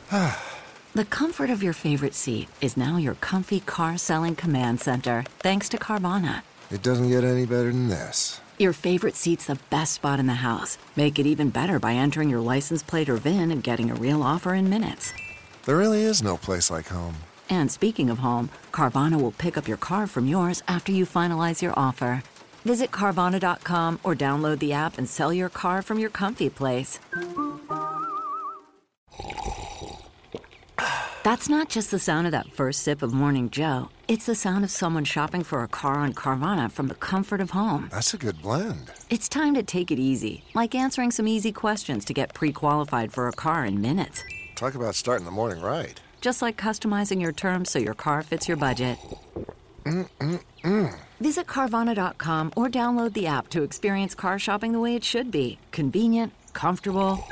The comfort of your favorite seat is now your comfy car selling command center, thanks to Carvana. It doesn't get any better than this. Your favorite seat's the best spot in the house. Make it even better by entering your license plate or VIN and getting a real offer in minutes. There really is no place like home. And speaking of home, Carvana will pick up your car from yours after you finalize your offer. Visit Carvana.com or download the app and sell your car from your comfy place. That's not just the sound of that first sip of Morning Joe. It's the sound of someone shopping for a car on Carvana from the comfort of home. That's a good blend. It's time to take it easy, like answering some easy questions to get pre-qualified for a car in minutes. Talk about starting the morning right. Just like customizing your terms so your car fits your budget. Visit Carvana.com or download the app to experience car shopping the way it should be. Convenient, comfortable.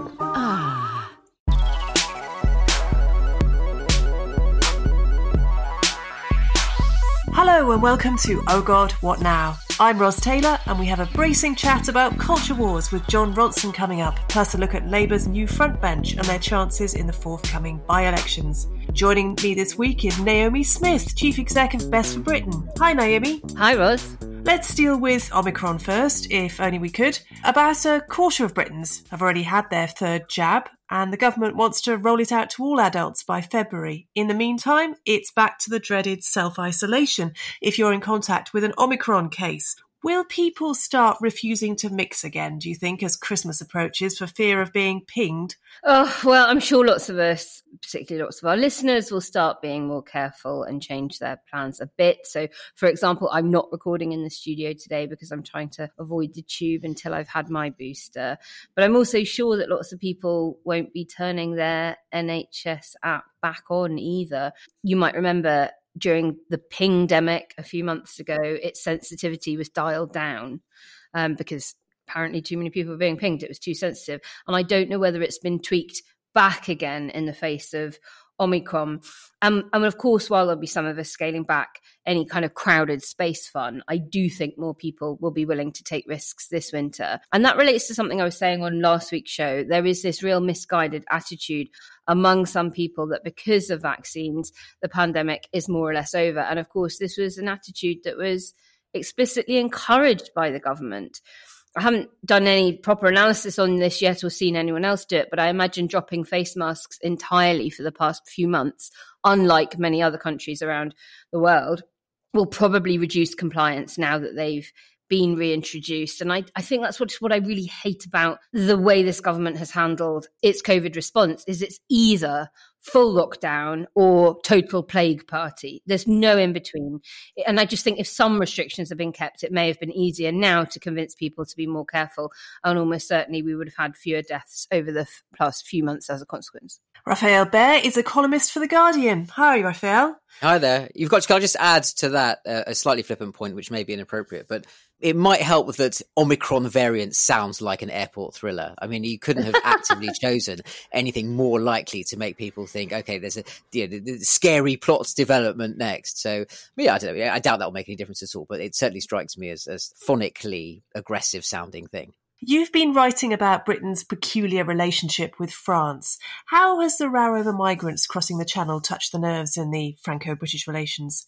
Hello and welcome to Oh God, What Now? I'm Ros Taylor and we have a bracing chat about culture wars with Jon Ronson coming up, plus a look at Labour's new frontbench and their chances in the forthcoming by-elections. Joining me this week is Naomi Smith, Chief Exec of Best for Britain. Hi Naomi. Hi Ros. Let's deal with Omicron first, if only we could. About a quarter of Britons have already had their third jab, and the government wants to roll it out to all adults by February. In the meantime, it's back to the dreaded self-isolation if you're in contact with an Omicron case. Will people start refusing to mix again, do you think, as Christmas approaches for fear of being pinged? Oh, well, I'm sure lots of us, particularly lots of our listeners, will start being more careful and change their plans a bit. So, for example, I'm not recording in the studio today because I'm trying to avoid the tube until I've had my booster. But I'm also sure that lots of people won't be turning their NHS app back on either. You might remember during the pingdemic a few months ago, its sensitivity was dialed down because apparently too many people were being pinged. It was too sensitive. And I don't know whether it's been tweaked back again in the face of Omicron. And of course, while there'll be some of us scaling back any kind of crowded space fun, I do think more people will be willing to take risks this winter. And that relates to something I was saying on last week's show. There is this real misguided attitude among some people that because of vaccines, the pandemic is more or less over. And of course, this was an attitude that was explicitly encouraged by the government. I haven't done any proper analysis on this yet or seen anyone else do it, but I imagine dropping face masks entirely for the past few months, unlike many other countries around the world, will probably reduce compliance now that they've been reintroduced. And I think that's what I really hate about the way this government has handled its COVID response is it's either full lockdown or total plague party. There's no in between. And I just think if some restrictions have been kept, it may have been easier now to convince people to be more careful. And almost certainly we would have had fewer deaths over the past few months as a consequence. Raphael Behr is a columnist for The Guardian. Hi, Raphael. Hi there. Can I just add to that a slightly flippant point, which may be inappropriate, but it might help that Omicron variant sounds like an airport thriller. I mean, you couldn't have actively chosen anything more likely to make people think, okay, there's the scary plot development next. So, yeah, I don't know. I doubt that will make any difference at all, but it certainly strikes me as phonically aggressive sounding thing. You've been writing about Britain's peculiar relationship with France. How has the row over migrants crossing the Channel touched the nerves in the Franco-British relations?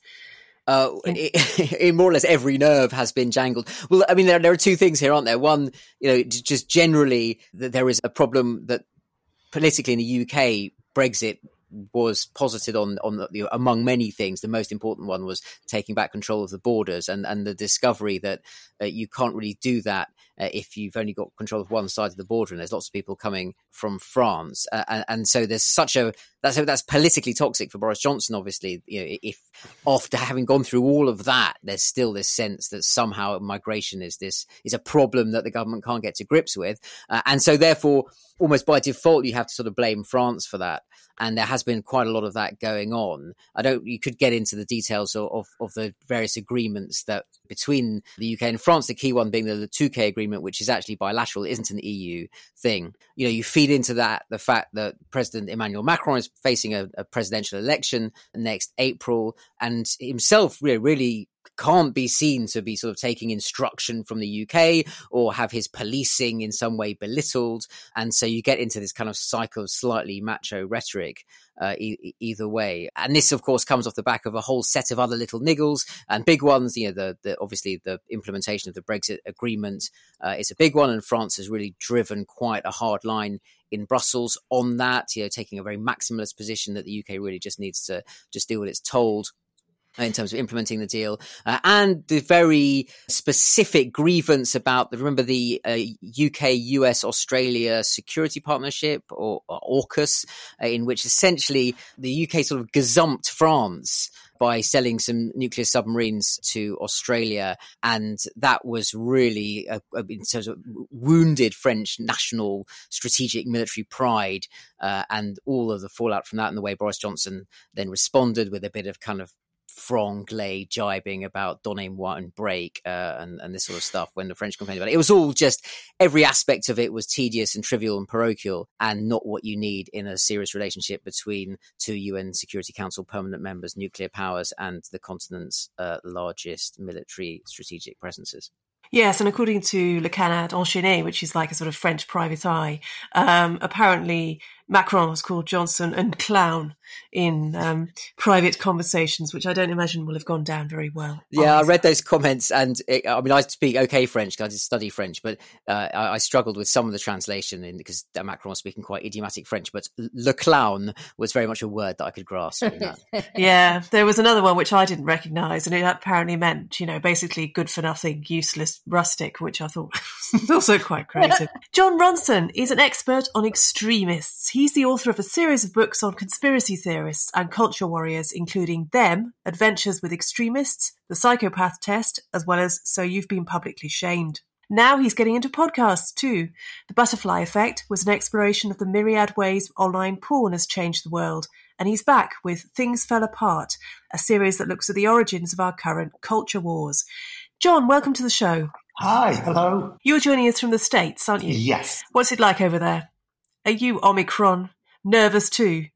In more or less every nerve has been jangled. Well, I mean, there are two things here, aren't there? One, just generally that there is a problem that politically in the UK, Brexit was posited on among many things. The most important one was taking back control of the borders and the discovery that you can't really do that if you've only got control of one side of the border, and there's lots of people coming from France, and so there's that's politically toxic for Boris Johnson. Obviously, if after having gone through all of that, there's still this sense that somehow migration is a problem that the government can't get to grips with, and so therefore, almost by default, you have to sort of blame France for that. And there has been quite a lot of that going on. You could get into the details of the various agreements that between the UK and France, the key one being the Touquet agreement, which is actually bilateral, it isn't an EU thing. You feed into that the fact that President Emmanuel Macron is facing a presidential election next April, and himself really can't be seen to be sort of taking instruction from the UK or have his policing in some way belittled. And so you get into this kind of cycle of slightly macho rhetoric either way. And this, of course, comes off the back of a whole set of other little niggles and big ones. You know, obviously the implementation of the Brexit agreement is a big one, and France has really driven quite a hard line in Brussels on that, you know, taking a very maximalist position that the UK really just needs to just do what it's told in terms of implementing the deal, and the very specific grievance about remember the UK, US, Australia security partnership, or AUKUS, in which essentially the UK sort of gazumped France by selling some nuclear submarines to Australia. And that was really, in terms of wounded French national strategic military pride, and all of the fallout from that, and the way Boris Johnson then responded with a bit of kind of franglais jibing about donnez-moi and break and this sort of stuff when the French complained about it. It was all just, every aspect of it was tedious and trivial and parochial, and not what you need in a serious relationship between two UN Security Council permanent members, nuclear powers, and the continent's largest military strategic presences. Yes, and according to Le Canard Enchaîné, which is like a sort of French private eye, apparently Macron has called Johnson and clown in private conversations, which I don't imagine will have gone down very well. Yeah, I read those comments, and I speak okay French because I did study French, but I struggled with some of the translation because Macron was speaking quite idiomatic French, but le clown was very much a word that I could grasp. In that. Yeah, there was another one which I didn't recognise, and it apparently meant, you know, basically good for nothing, useless rustic, which I thought was also quite crazy. Jon Ronson is an expert on extremists. He's the author of a series of books on conspiracy theorists and culture warriors, including Them, Adventures with Extremists, The Psychopath Test, as well as So You've Been Publicly Shamed. Now he's getting into podcasts too. The Butterfly Effect was an exploration of the myriad ways online porn has changed the world. And he's back with Things Fell Apart, a series that looks at the origins of our current culture wars. Jon, welcome to the show. Hi, hello. You're joining us from the States, aren't you? Yes. What's it like over there? Are you Omicron nervous too?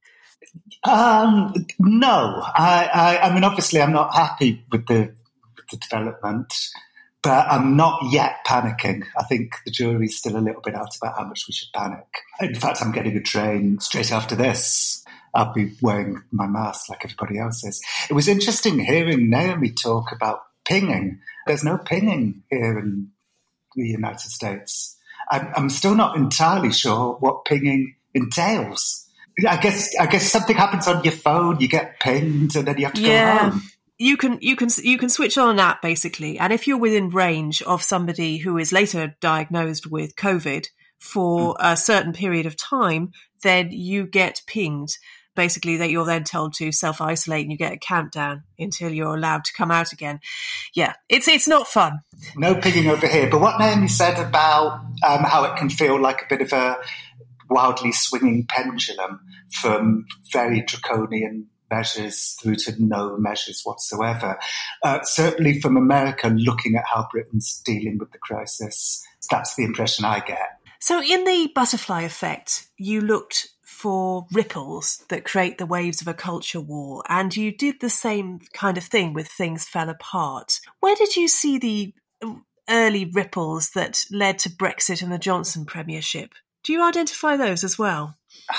No. I mean, obviously I'm not happy with the development, but I'm not yet panicking. I think the jury's still a little bit out about how much we should panic. In fact, I'm getting a train straight after this. I'll be wearing my mask like everybody else is. It was interesting hearing Naomi talk about pinging. There's no pinging here in the United States. I'm still not entirely sure what pinging entails. I guess something happens on your phone, you get pinged, and then you have to go home. You can switch on an app basically, and if you're within range of somebody who is later diagnosed with COVID for a certain period of time, then you get pinged. Basically, that you're then told to self-isolate, and you get a countdown until you're allowed to come out again. Yeah, it's not fun. No pinging over here. But what Naomi said about how it can feel like a bit of a wildly swinging pendulum from very draconian measures through to no measures whatsoever. Certainly from America, looking at how Britain's dealing with the crisis, that's the impression I get. So in the Butterfly Effect, you looked for ripples that create the waves of a culture war, and you did the same kind of thing with Things Fell Apart. Where did you see the early ripples that led to Brexit and the Johnson premiership? Do you identify those as well?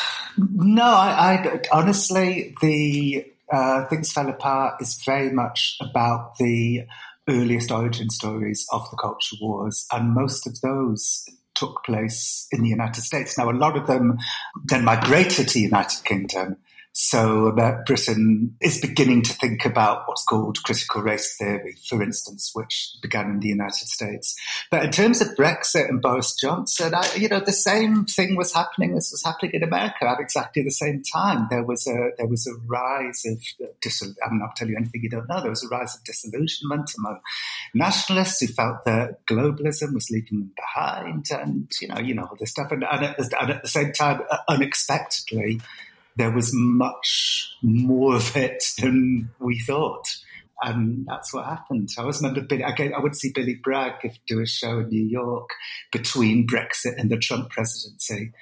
No, I honestly, the Things Fell Apart is very much about the earliest origin stories of the culture wars, and most of those took place in the United States. Now, a lot of them then migrated to the United Kingdom. So Britain is beginning to think about what's called critical race theory, for instance, which began in the United States. But in terms of Brexit and Boris Johnson, the same thing was happening as was happening in America at exactly the same time. There was a rise of I'm not telling you anything you don't know. There was a rise of disillusionment among nationalists who felt that globalism was leaving them behind, and all this stuff. And at the same time, unexpectedly, there was much more of it than we thought. And that's what happened. I always remember I would see Billy Bragg do a show in New York between Brexit and the Trump presidency.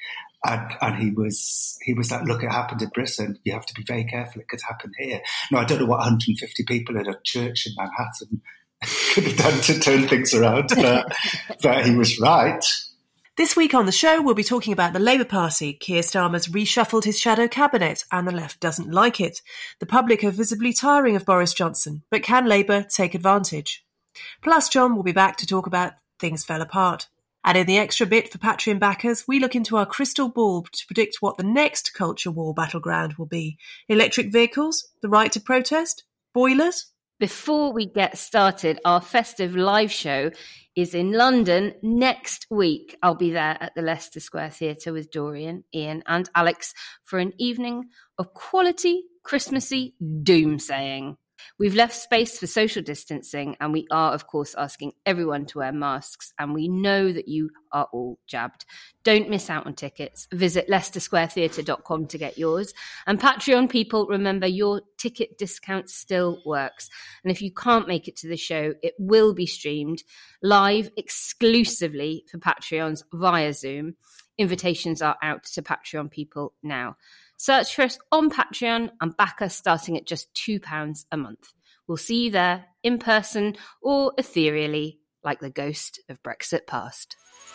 And he was like, look, it happened in Britain. You have to be very careful. It could happen here. Now, I don't know what 150 people at a church in Manhattan could have done to turn things around, but he was right. This week on the show, we'll be talking about the Labour Party. Keir Starmer's reshuffled his shadow cabinet and the left doesn't like it. The public are visibly tiring of Boris Johnson, but can Labour take advantage? Plus, John will be back to talk about Things Fell Apart. And in the extra bit for Patreon backers, we look into our crystal ball to predict what the next culture war battleground will be. Electric vehicles? The right to protest? Boilers? Before we get started, our festive live show is in London next week. I'll be there at the Leicester Square Theatre with Dorian, Ian and Alex for an evening of quality, Christmassy doomsaying. We've left space for social distancing and we are, of course, asking everyone to wear masks, and we know that you are all jabbed. Don't miss out on tickets. Visit leicestersquaretheatre.com to get yours. And Patreon people, remember, your ticket discount still works. And if you can't make it to the show, it will be streamed live exclusively for Patreons via Zoom. Invitations are out to Patreon people now. Search for us on Patreon and back us starting at just £2 a month. We'll see you there in person or ethereally, like the ghost of Brexit past.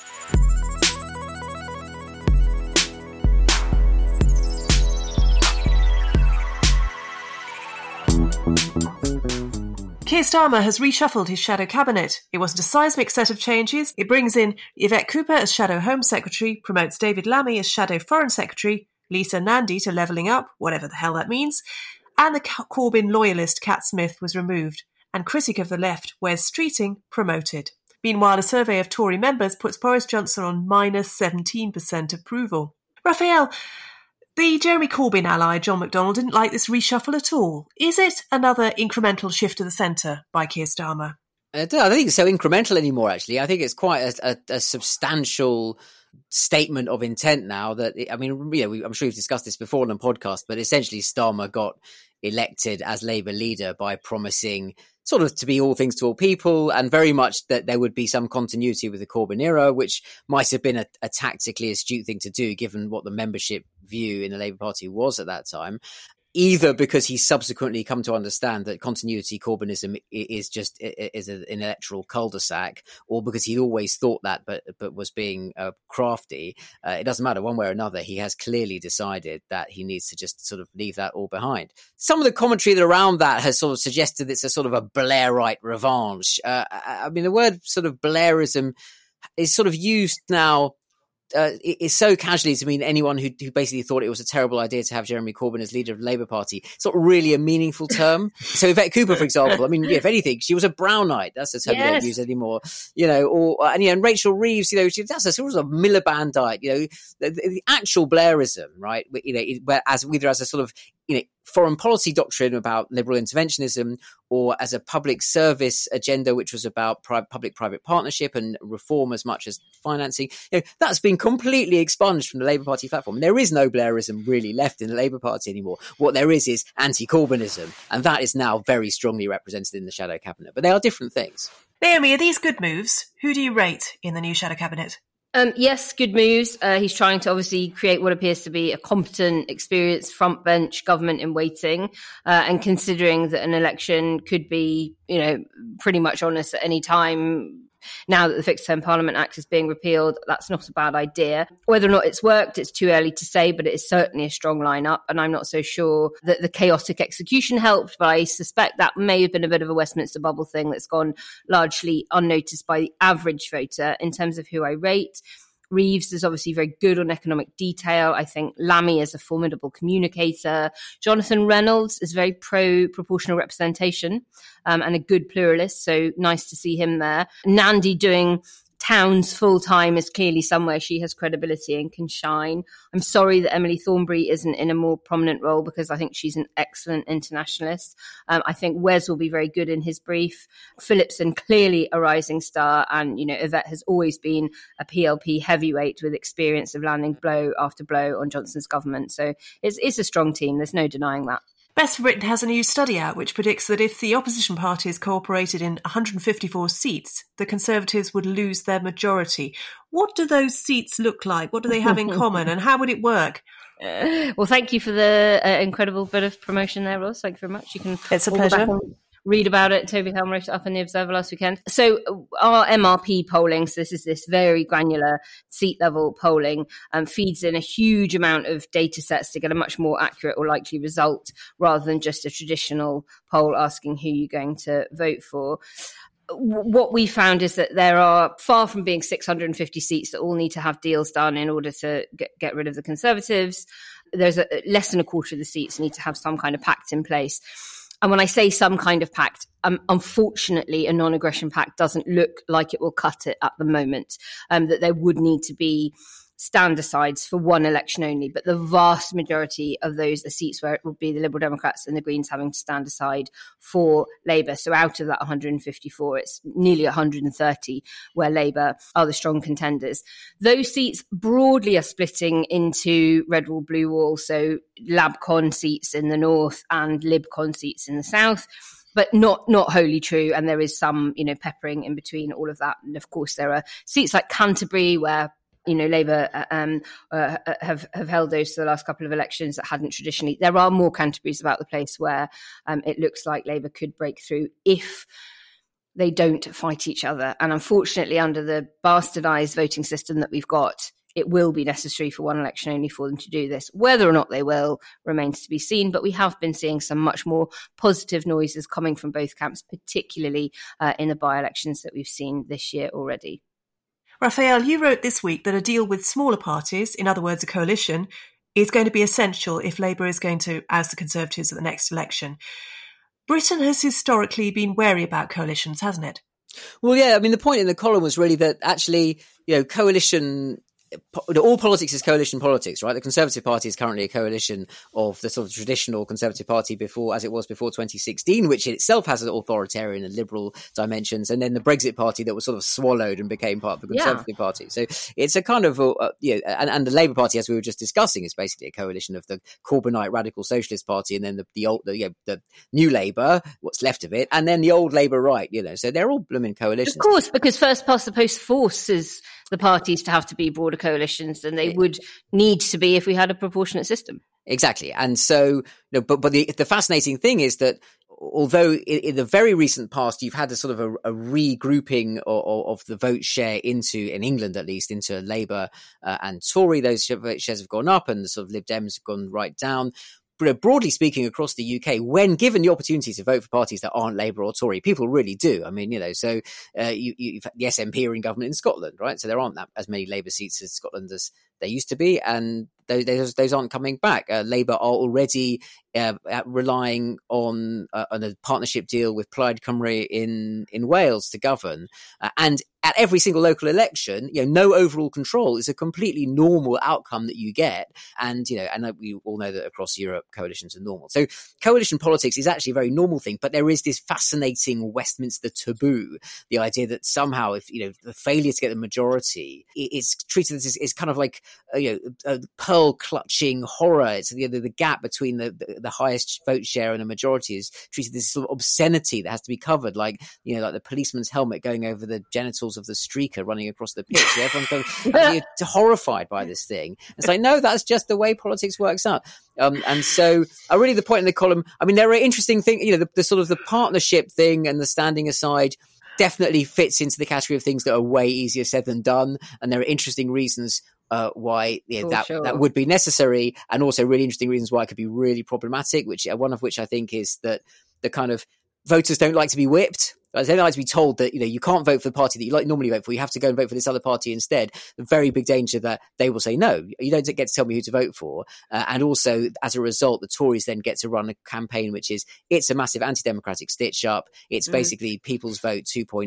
Keir Starmer has reshuffled his shadow cabinet. It wasn't a seismic set of changes. It brings in Yvette Cooper as shadow Home Secretary, promotes David Lammy as shadow Foreign Secretary, Lisa Nandy to Levelling Up, whatever the hell that means, and the Corbyn loyalist Cat Smith was removed, and critic of the left Wes Streeting promoted. Meanwhile, a survey of Tory members puts Boris Johnson on minus 17% approval. Raphael, the Jeremy Corbyn ally John McDonnell didn't like this reshuffle at all. Is it another incremental shift to the centre by Keir Starmer? I don't think it's so incremental anymore, actually. I think it's quite a substantial statement of intent now that, I mean, I'm sure we've discussed this before on the podcast, but essentially Starmer got elected as Labour leader by promising sort of to be all things to all people, and very much that there would be some continuity with the Corbyn era, which might have been a tactically astute thing to do given what the membership view in the Labour Party was at that time. Either because he's subsequently come to understand that continuity Corbynism is just an electoral cul-de-sac, or because he'd always thought that but was being crafty. It doesn't matter, one way or another. He has clearly decided that he needs to just sort of leave that all behind. Some of the commentary around that has sort of suggested it's a sort of a Blairite revanche. I mean, the word sort of Blairism is sort of used now. It's so casually to mean anyone who basically thought it was a terrible idea to have Jeremy Corbyn as leader of the Labour Party. It's not really a meaningful term. So Yvette Cooper, for example, I mean, if anything, she was a Brownite. That's a term we don't use anymore. And Rachel Reeves, that's a sort of Milibandite. The actual Blairism, right? Either as a sort of foreign policy doctrine about liberal interventionism, or as a public service agenda which was about public-private partnership and reform as much as financing. That's been completely expunged from the Labour Party platform. And there is no Blairism really left in the Labour Party anymore. What there is anti-Corbynism, and that is now very strongly represented in the shadow cabinet. But they are different things. Naomi, are these good moves? Who do you rate in the new shadow cabinet? Yes, good moves. He's trying to obviously create what appears to be a competent, experienced front bench government in waiting, and considering that an election could be, pretty much on us at any time. Now that the Fixed Term Parliament Act is being repealed, that's not a bad idea. Whether or not it's worked, it's too early to say, but it is certainly a strong lineup. And I'm not so sure that the chaotic execution helped, but I suspect that may have been a bit of a Westminster bubble thing that's gone largely unnoticed by the average voter. In terms of who I rate, Reeves is obviously very good on economic detail. I think Lammy is a formidable communicator. Jonathan Reynolds is very pro-proportional representation and a good pluralist, so nice to see him there. Nandy doing towns full-time is clearly somewhere she has credibility and can shine. I'm sorry that Emily Thornberry isn't in a more prominent role because I think she's an excellent internationalist. I think Wes will be very good in his brief. Phillipson, clearly a rising star, and Yvette has always been a PLP heavyweight with experience of landing blow after blow on Johnson's government. So it's a strong team. There's no denying that. Best for Britain has a new study out which predicts that if the opposition parties cooperated in 154 seats, the Conservatives would lose their majority. What do those seats look like? What do they have in common, and how would it work? Well, thank you for the incredible bit of promotion there, Ross. Thank you very much. You can It's a pleasure. Read about it. Toby Helm wrote it up in the Observer last weekend. So our MRP polling, so this is this very granular seat level polling, feeds in a huge amount of data sets to get a much more accurate or likely result rather than just a traditional poll asking who you're going to vote for. What we found is that there are, far from being 650 seats that all need to have deals done in order to get rid of the Conservatives, there's less than a quarter of the seats need to have some kind of pact in place. And when I say some kind of pact, unfortunately, a non-aggression pact doesn't look like it will cut it at the moment, that there would need to be stand-asides for one election only. But the vast majority of those are seats where it would be the Liberal Democrats and the Greens having to stand aside for Labour. So out of that 154, it's nearly 130 where Labour are the strong contenders. Those seats broadly are splitting into red wall, blue wall, so LabCon seats in the north and LibCon seats in the south. But not wholly true, and there is some, peppering in between all of that. And of course, there are seats like Canterbury where Labour have held those for the last couple of elections that hadn't traditionally. There are more Canterburys about the place where it looks like Labour could break through if they don't fight each other. And unfortunately, under the bastardised voting system that we've got, it will be necessary for one election only for them to do this. Whether or not they will remains to be seen, but we have been seeing some much more positive noises coming from both camps, particularly in the by-elections that we've seen this year already. Raphael, you wrote this week that a deal with smaller parties, in other words, a coalition, is going to be essential if Labour is going to oust the Conservatives at the next election. Britain has historically been wary about coalitions, hasn't it? Well, yeah, I mean, the point in the column was really that actually, coalition... all politics is coalition politics, right? The Conservative Party is currently a coalition of the sort of traditional Conservative Party as it was before 2016, which in itself has an authoritarian and liberal dimensions, and then the Brexit Party that was sort of swallowed and became part of the Conservative Party. So it's a kind of, and the Labour Party, as we were just discussing, is basically a coalition of the Corbynite Radical Socialist Party, and then the new Labour, what's left of it, and then the old Labour right. So they're all blooming coalitions. Of course, because first past the post forces the parties to have to be broader coalitions than they would need to be if we had a proportionate system. Exactly. And so, but the fascinating thing is that although in the very recent past, you've had a sort of a regrouping of the vote share in England at least, into Labour and Tory, those vote shares have gone up and the sort of Lib Dems have gone right down. Broadly speaking, across the UK, when given the opportunity to vote for parties that aren't Labour or Tory, people really do. I mean, so the SNP are in government in Scotland, right? So there aren't as many Labour seats in Scotland as there used to be, and those aren't coming back. Labour are already relying on a partnership deal with Plaid Cymru in Wales to govern, and at every single local election, no overall control is a completely normal outcome that you get. And, and we all know that across Europe, coalitions are normal. So coalition politics is actually a very normal thing, but there is this fascinating Westminster taboo, the idea that somehow if, the failure to get the majority is treated as kind of like, a pearl clutching horror. It's the gap between the highest vote share and a majority is treated as sort of obscenity that has to be covered, like the policeman's helmet going over the genitals of the streaker running across the pitch. Everyone's horrified by this thing. It's like, no, that's just the way politics works out. And so really the point in the column, I mean, there are interesting things, the sort of the partnership thing and the standing aside definitely fits into the category of things that are way easier said than done. And there are interesting reasons why that would be necessary, and also really interesting reasons why it could be really problematic, one of which I think is that the kind of voters don't like to be whipped. They don't like to be told that, you can't vote for the party that you normally vote for. You have to go and vote for this other party instead. The very big danger that they will say, no, you don't get to tell me who to vote for. And also, as a result, the Tories then get to run a campaign, which is, it's a massive anti-democratic stitch up. It's basically People's Vote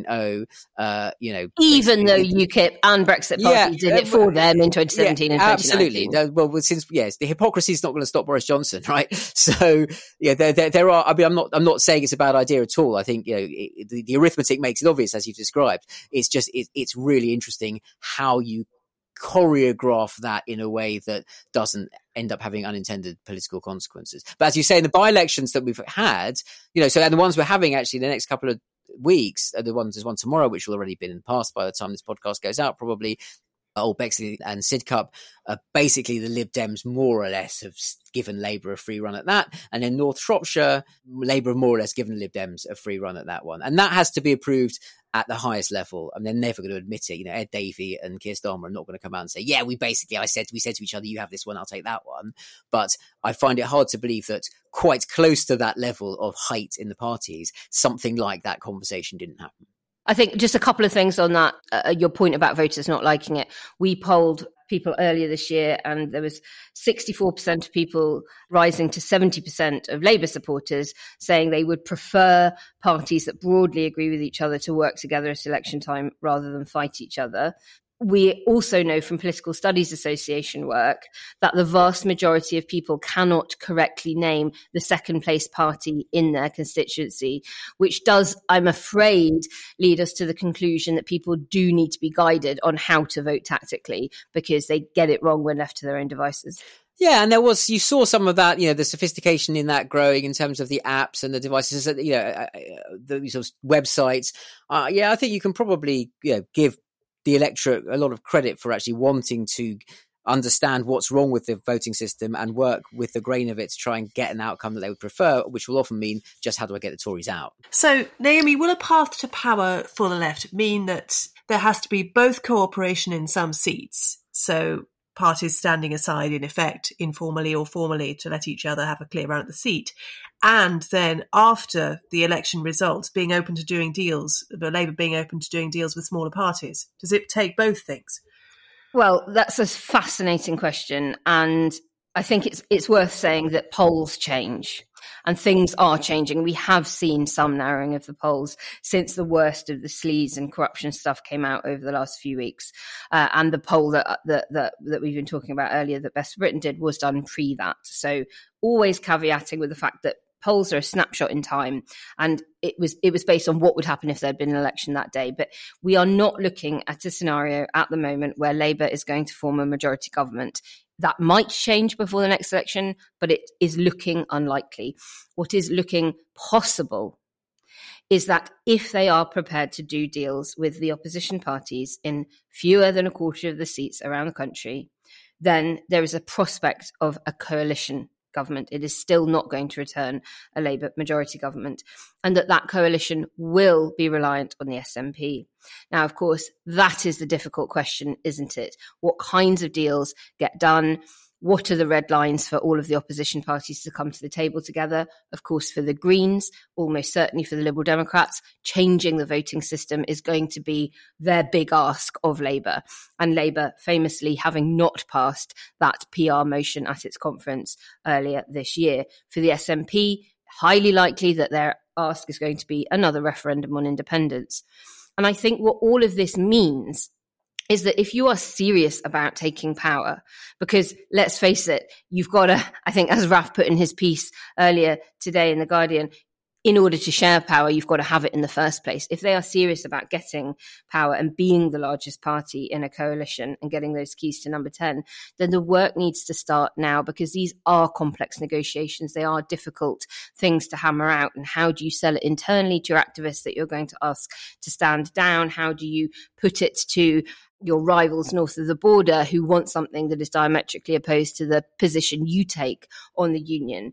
2.0, Even though UKIP and Brexit Party did it for them in 2017 and 2019. Absolutely. Well, the hypocrisy is not going to stop Boris Johnson, right? So, there are, I mean, I'm not saying it's a bad idea at all. I think, the arithmetic makes it obvious, as you've described. It's just, it's really interesting how you choreograph that in a way that doesn't end up having unintended political consequences. But as you say, in the by-elections that we've had, so and the ones we're having actually the next couple of weeks, there's one tomorrow, which will already been passed by the time this podcast goes out, probably. Old Bexley and Sidcup, basically the Lib Dems more or less have given Labour a free run at that. And in North Shropshire, Labour have more or less given the Lib Dems a free run at that one. And that has to be approved at the highest level. And they're never going to admit it. Ed Davey and Keir Starmer are not going to come out and say, yeah, we said to each other, you have this one, I'll take that one. But I find it hard to believe that quite close to that level of height in the parties, something like that conversation didn't happen. I think just a couple of things on that, your point about voters not liking it. We polled people earlier this year and there was 64% of people rising to 70% of Labour supporters saying they would prefer parties that broadly agree with each other to work together at election time rather than fight each other. We also know from Political Studies Association work that the vast majority of people cannot correctly name the second place party in their constituency, which does, I'm afraid, lead us to the conclusion that people do need to be guided on how to vote tactically because they get it wrong when left to their own devices. Yeah, and you saw some of that, the sophistication in that growing in terms of the apps and the devices, the sort of websites. I think you can probably, give the electorate a lot of credit for actually wanting to understand what's wrong with the voting system and work with the grain of it to try and get an outcome that they would prefer, which will often mean just how do I get the Tories out? So, Naomi, will a path to power for the left mean that there has to be both cooperation in some seats? So parties standing aside, in effect, informally or formally, to let each other have a clear run at the seat. And then after the election results, being open to doing deals, Labour being open to doing deals with smaller parties. Does it take both things? Well, that's a fascinating question. And I think it's worth saying that polls change and things are changing. We have seen some narrowing of the polls since the worst of the sleaze and corruption stuff came out over the last few weeks. And the poll that we've been talking about earlier that Best for Britain did was done pre that. So always caveating with the fact that polls are a snapshot in time, and it was based on what would happen if there had been an election that day. But we are not looking at a scenario at the moment where Labour is going to form a majority government. That might change before the next election, but it is looking unlikely. What is looking possible is that if they are prepared to do deals with the opposition parties in fewer than a quarter of the seats around the country, then there is a prospect of a coalition government. It is still not going to return a Labour majority government, and that coalition will be reliant on the SNP. Now, of course, that is the difficult question, isn't it? What kinds of deals get done? What are the red lines for all of the opposition parties to come to the table together? Of course, for the Greens, almost certainly for the Liberal Democrats, changing the voting system is going to be their big ask of Labour. And Labour famously having not passed that PR motion at its conference earlier this year. For the SNP, highly likely that their ask is going to be another referendum on independence. And I think what all of this means is that if you are serious about taking power, because let's face it, you've got to, I think as Raf put in his piece earlier today in The Guardian, in order to share power, you've got to have it in the first place. If they are serious about getting power and being the largest party in a coalition and getting those keys to number 10, then the work needs to start now, because these are complex negotiations. They are difficult things to hammer out. And how do you sell it internally to your activists that you're going to ask to stand down? How do you put it to your rivals north of the border who want something that is diametrically opposed to the position you take on the union?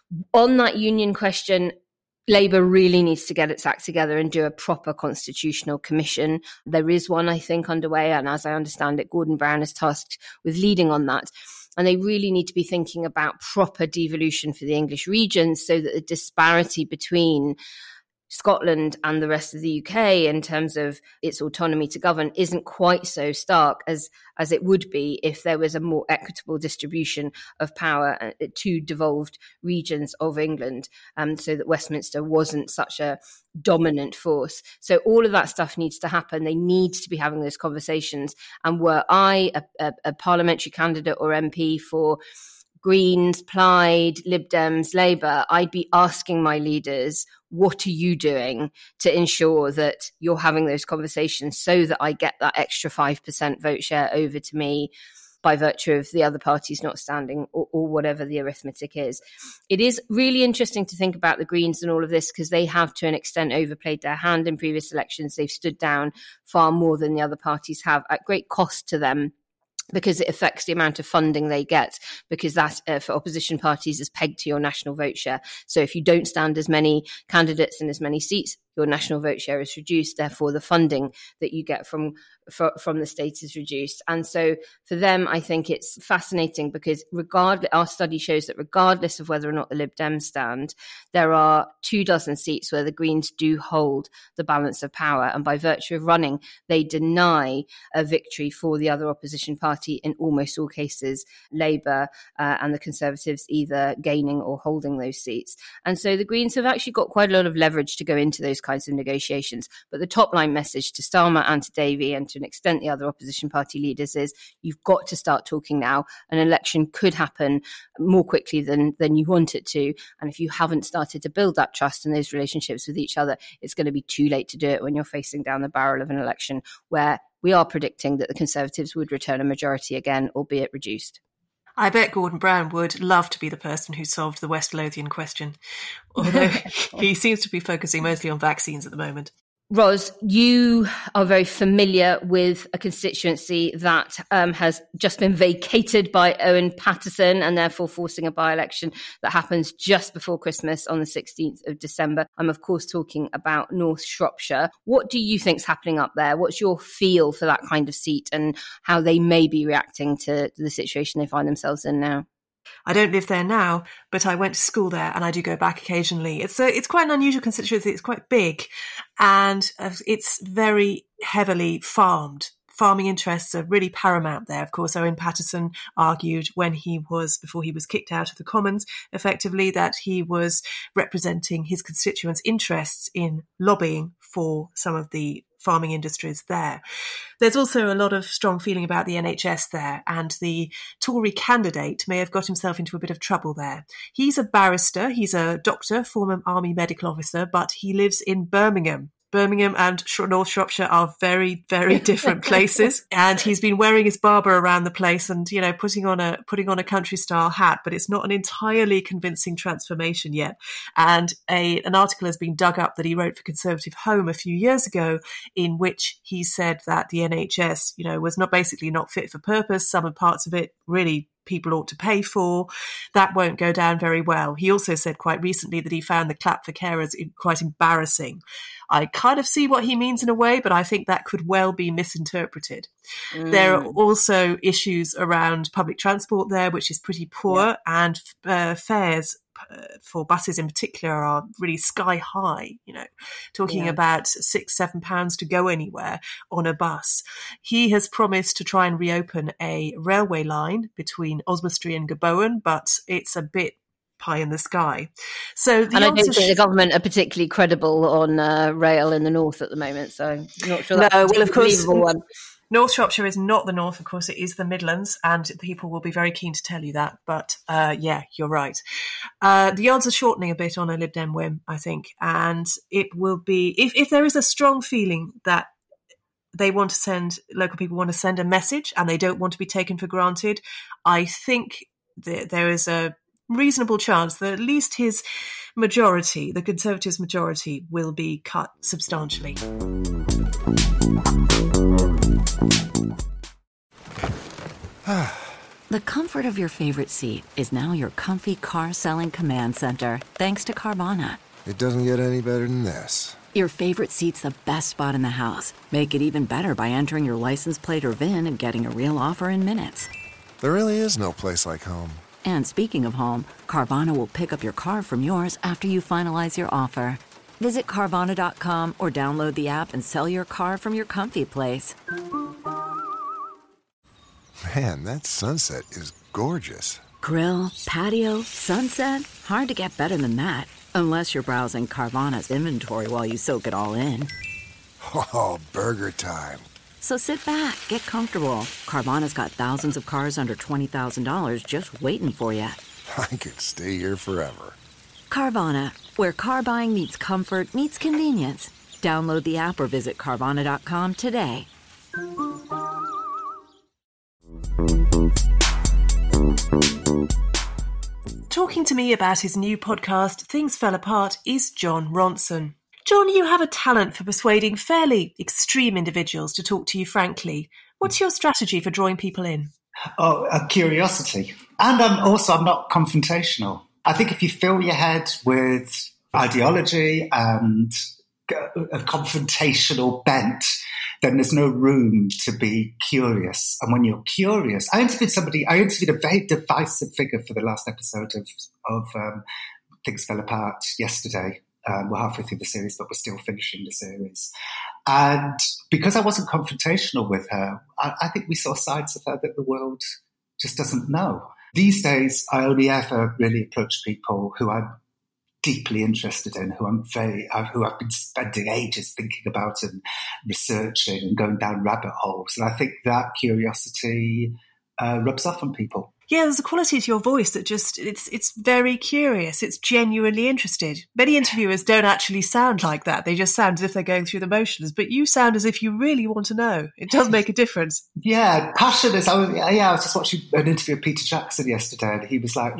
On that union question, Labour really needs to get its act together and do a proper constitutional commission. There is one, I think, underway, and as I understand it, Gordon Brown is tasked with leading on that. And they really need to be thinking about proper devolution for the English regions so that the disparity between Scotland and the rest of the UK in terms of its autonomy to govern isn't quite so stark as it would be if there was a more equitable distribution of power to devolved regions of England, so that Westminster wasn't such a dominant force. So all of that stuff needs to happen. They need to be having those conversations. And were I a parliamentary candidate or MP for Greens, Plaid, Lib Dems, Labour, I'd be asking my leaders, what are you doing to ensure that you're having those conversations so that I get that extra 5% vote share over to me by virtue of the other parties not standing, or whatever the arithmetic is. It is really interesting to think about the Greens and all of this, because they have to an extent overplayed their hand in previous elections. They've stood down far more than the other parties have, at great cost to them, because it affects the amount of funding they get, because that for opposition parties is pegged to your national vote share. So if you don't stand as many candidates in as many seats, your national vote share is reduced. Therefore, the funding that you get from the state is reduced. And so for them, I think it's fascinating, because our study shows that regardless of whether or not the Lib Dems stand, there are 24 seats where the Greens do hold the balance of power. And by virtue of running, they deny a victory for the other opposition party in almost all cases, Labour and the Conservatives either gaining or holding those seats. And so the Greens have actually got quite a lot of leverage to go into those kinds of negotiations. But the top line message to Starmer and to Davey, and to an extent the other opposition party leaders, is you've got to start talking now. An election could happen more quickly than you want it to. And if you haven't started to build that trust and those relationships with each other, it's going to be too late to do it when you're facing down the barrel of an election where we are predicting that the Conservatives would return a majority again, albeit reduced. I bet Gordon Brown would love to be the person who solved the West Lothian question, although he seems to be focusing mostly on vaccines at the moment. Ros, you are very familiar with a constituency that has just been vacated by Owen Paterson, and therefore forcing a by-election that happens just before Christmas on the 16th of December. I'm, of course, talking about North Shropshire. What do you think's happening up there? What's your feel for that kind of seat and how they may be reacting to the situation they find themselves in now? I don't live there now, but I went to school there and I do go back occasionally. It's quite an unusual constituency. It's quite big and it's very heavily farmed. Farming interests are really paramount there. Of course, Owen Paterson argued before he was kicked out of the Commons, effectively, that he was representing his constituents' interests in lobbying for some of the farming industries there. There's also a lot of strong feeling about the NHS there, and the Tory candidate may have got himself into a bit of trouble there. He's a barrister, he's a doctor, former army medical officer, but he lives in Birmingham. Birmingham and North Shropshire are very, very different places. And he's been wearing his barber around the place and, putting on a country style hat, but it's not an entirely convincing transformation yet. And an article has been dug up that he wrote for Conservative Home a few years ago, in which he said that the NHS, was not fit for purpose. Some parts of it really people ought to pay for. That won't go down very well. He also said quite recently that he found the clap for carers quite embarrassing. I kind of see what he means in a way, but I think that could well be misinterpreted. There are also issues around public transport there, which is pretty poor, and fares for buses in particular are really sky high, talking about £6-7 to go anywhere on a bus. He has promised to try and reopen a railway line between Oswestry and Gabowen, but it's a bit pie in the sky. So I don't think the government are particularly credible on rail in the north at the moment, so I'm not sure that's of course, one. North Shropshire is not the north, of course, it is the Midlands, and people will be very keen to tell you that. But you're right. The odds are shortening a bit on a Lib Dem whim, I think, and it will be, if there is a strong feeling that local people want to send a message and they don't want to be taken for granted, I think there is a reasonable chance that at least his majority, the Conservatives' majority, will be cut substantially. The comfort of your favorite seat is now your comfy car selling command center, thanks to Carvana. It doesn't get any better than this. Your favorite seat's the best spot in the house. Make it even better by entering your license plate or VIN and getting a real offer in minutes. There really is no place like home. And speaking of home, Carvana will pick up your car from yours after you finalize your offer. Visit Carvana.com or download the app and sell your car from your comfy place. Man, that sunset is gorgeous. Grill, patio, sunset. Hard to get better than that. Unless you're browsing Carvana's inventory while you soak it all in. Oh, burger time. So sit back, get comfortable. Carvana's got thousands of cars under $20,000 just waiting for you. I could stay here forever. Carvana, where car buying meets comfort meets convenience. Download the app or visit Carvana.com today. Talking to me about his new podcast, Things Fell Apart, is Jon Ronson. Jon, you have a talent for persuading fairly extreme individuals to talk to you frankly. What's your strategy for drawing people in? Oh, a curiosity. And I'm not confrontational. I think if you fill your head with ideology and a confrontational bent, then there's no room to be curious. And when you're curious, I interviewed a very divisive figure for the last episode of Things Fell Apart yesterday. We're halfway through the series, but we're still finishing the series. And because I wasn't confrontational with her, I think we saw sides of her that the world just doesn't know. These days, I only ever really approach people who I'm deeply interested in, who I've been spending ages thinking about and researching and going down rabbit holes. And I think that curiosity rubs off on people. Yeah, there's a quality to your voice that just, it's very curious. It's genuinely interested. Many interviewers don't actually sound like that. They just sound as if they're going through the motions. But you sound as if you really want to know. It does make a difference. Yeah, passion is, I was just watching an interview of Peter Jackson yesterday, and he was like,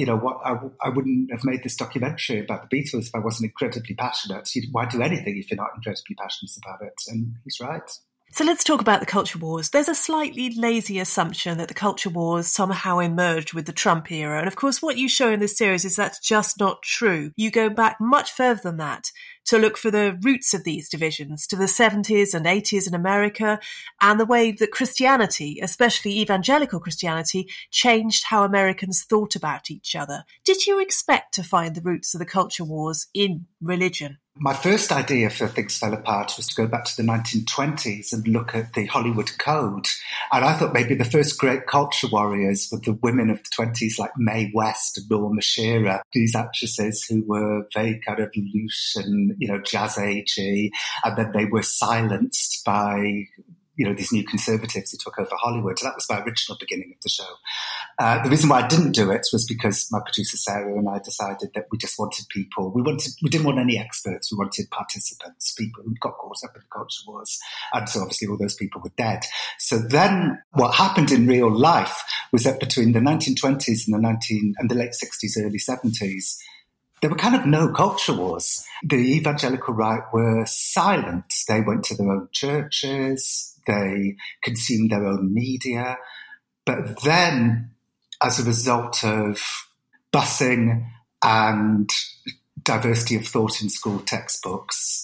I wouldn't have made this documentary about the Beatles if I wasn't incredibly passionate. Why do anything if you're not incredibly passionate about it? And he's right. So let's talk about the culture wars. There's a slightly lazy assumption that the culture wars somehow emerged with the Trump era. And of course, what you show in this series is that's just not true. You go back much further than that to look for the roots of these divisions, to the 70s and 80s in America, and the way that Christianity, especially evangelical Christianity, changed how Americans thought about each other. Did you expect to find the roots of the culture wars in religion? My first idea for Things Fell Apart was to go back to the 1920s and look at the Hollywood Code. And I thought maybe the first great culture warriors were the women of the 20s, like Mae West and Norma Shearer, these actresses who were very kind of loose and, jazz agey. And then they were silenced by, these new conservatives who took over Hollywood. So that was my original beginning of the show. The reason why I didn't do it was because my producer Sarah and I decided that we just wanted people. We didn't want any experts. We wanted participants, people who'd got caught up in the culture wars. And so obviously all those people were dead. So then what happened in real life was that between the 1920s and the late 60s, early 70s, there were kind of no culture wars. The evangelical right were silent. They went to their own churches. They consumed their own media. But then, as a result of busing and diversity of thought in school textbooks,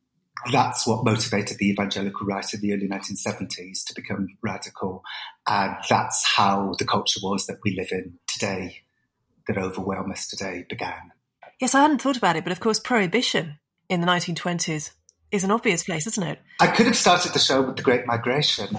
that's what motivated the evangelical right in the early 1970s to become radical. And that's how the culture wars that we live in today, that overwhelm us today, began. Yes, I hadn't thought about it, but of course prohibition in the 1920s is an obvious place, isn't it? I could have started the show with the Great Migration.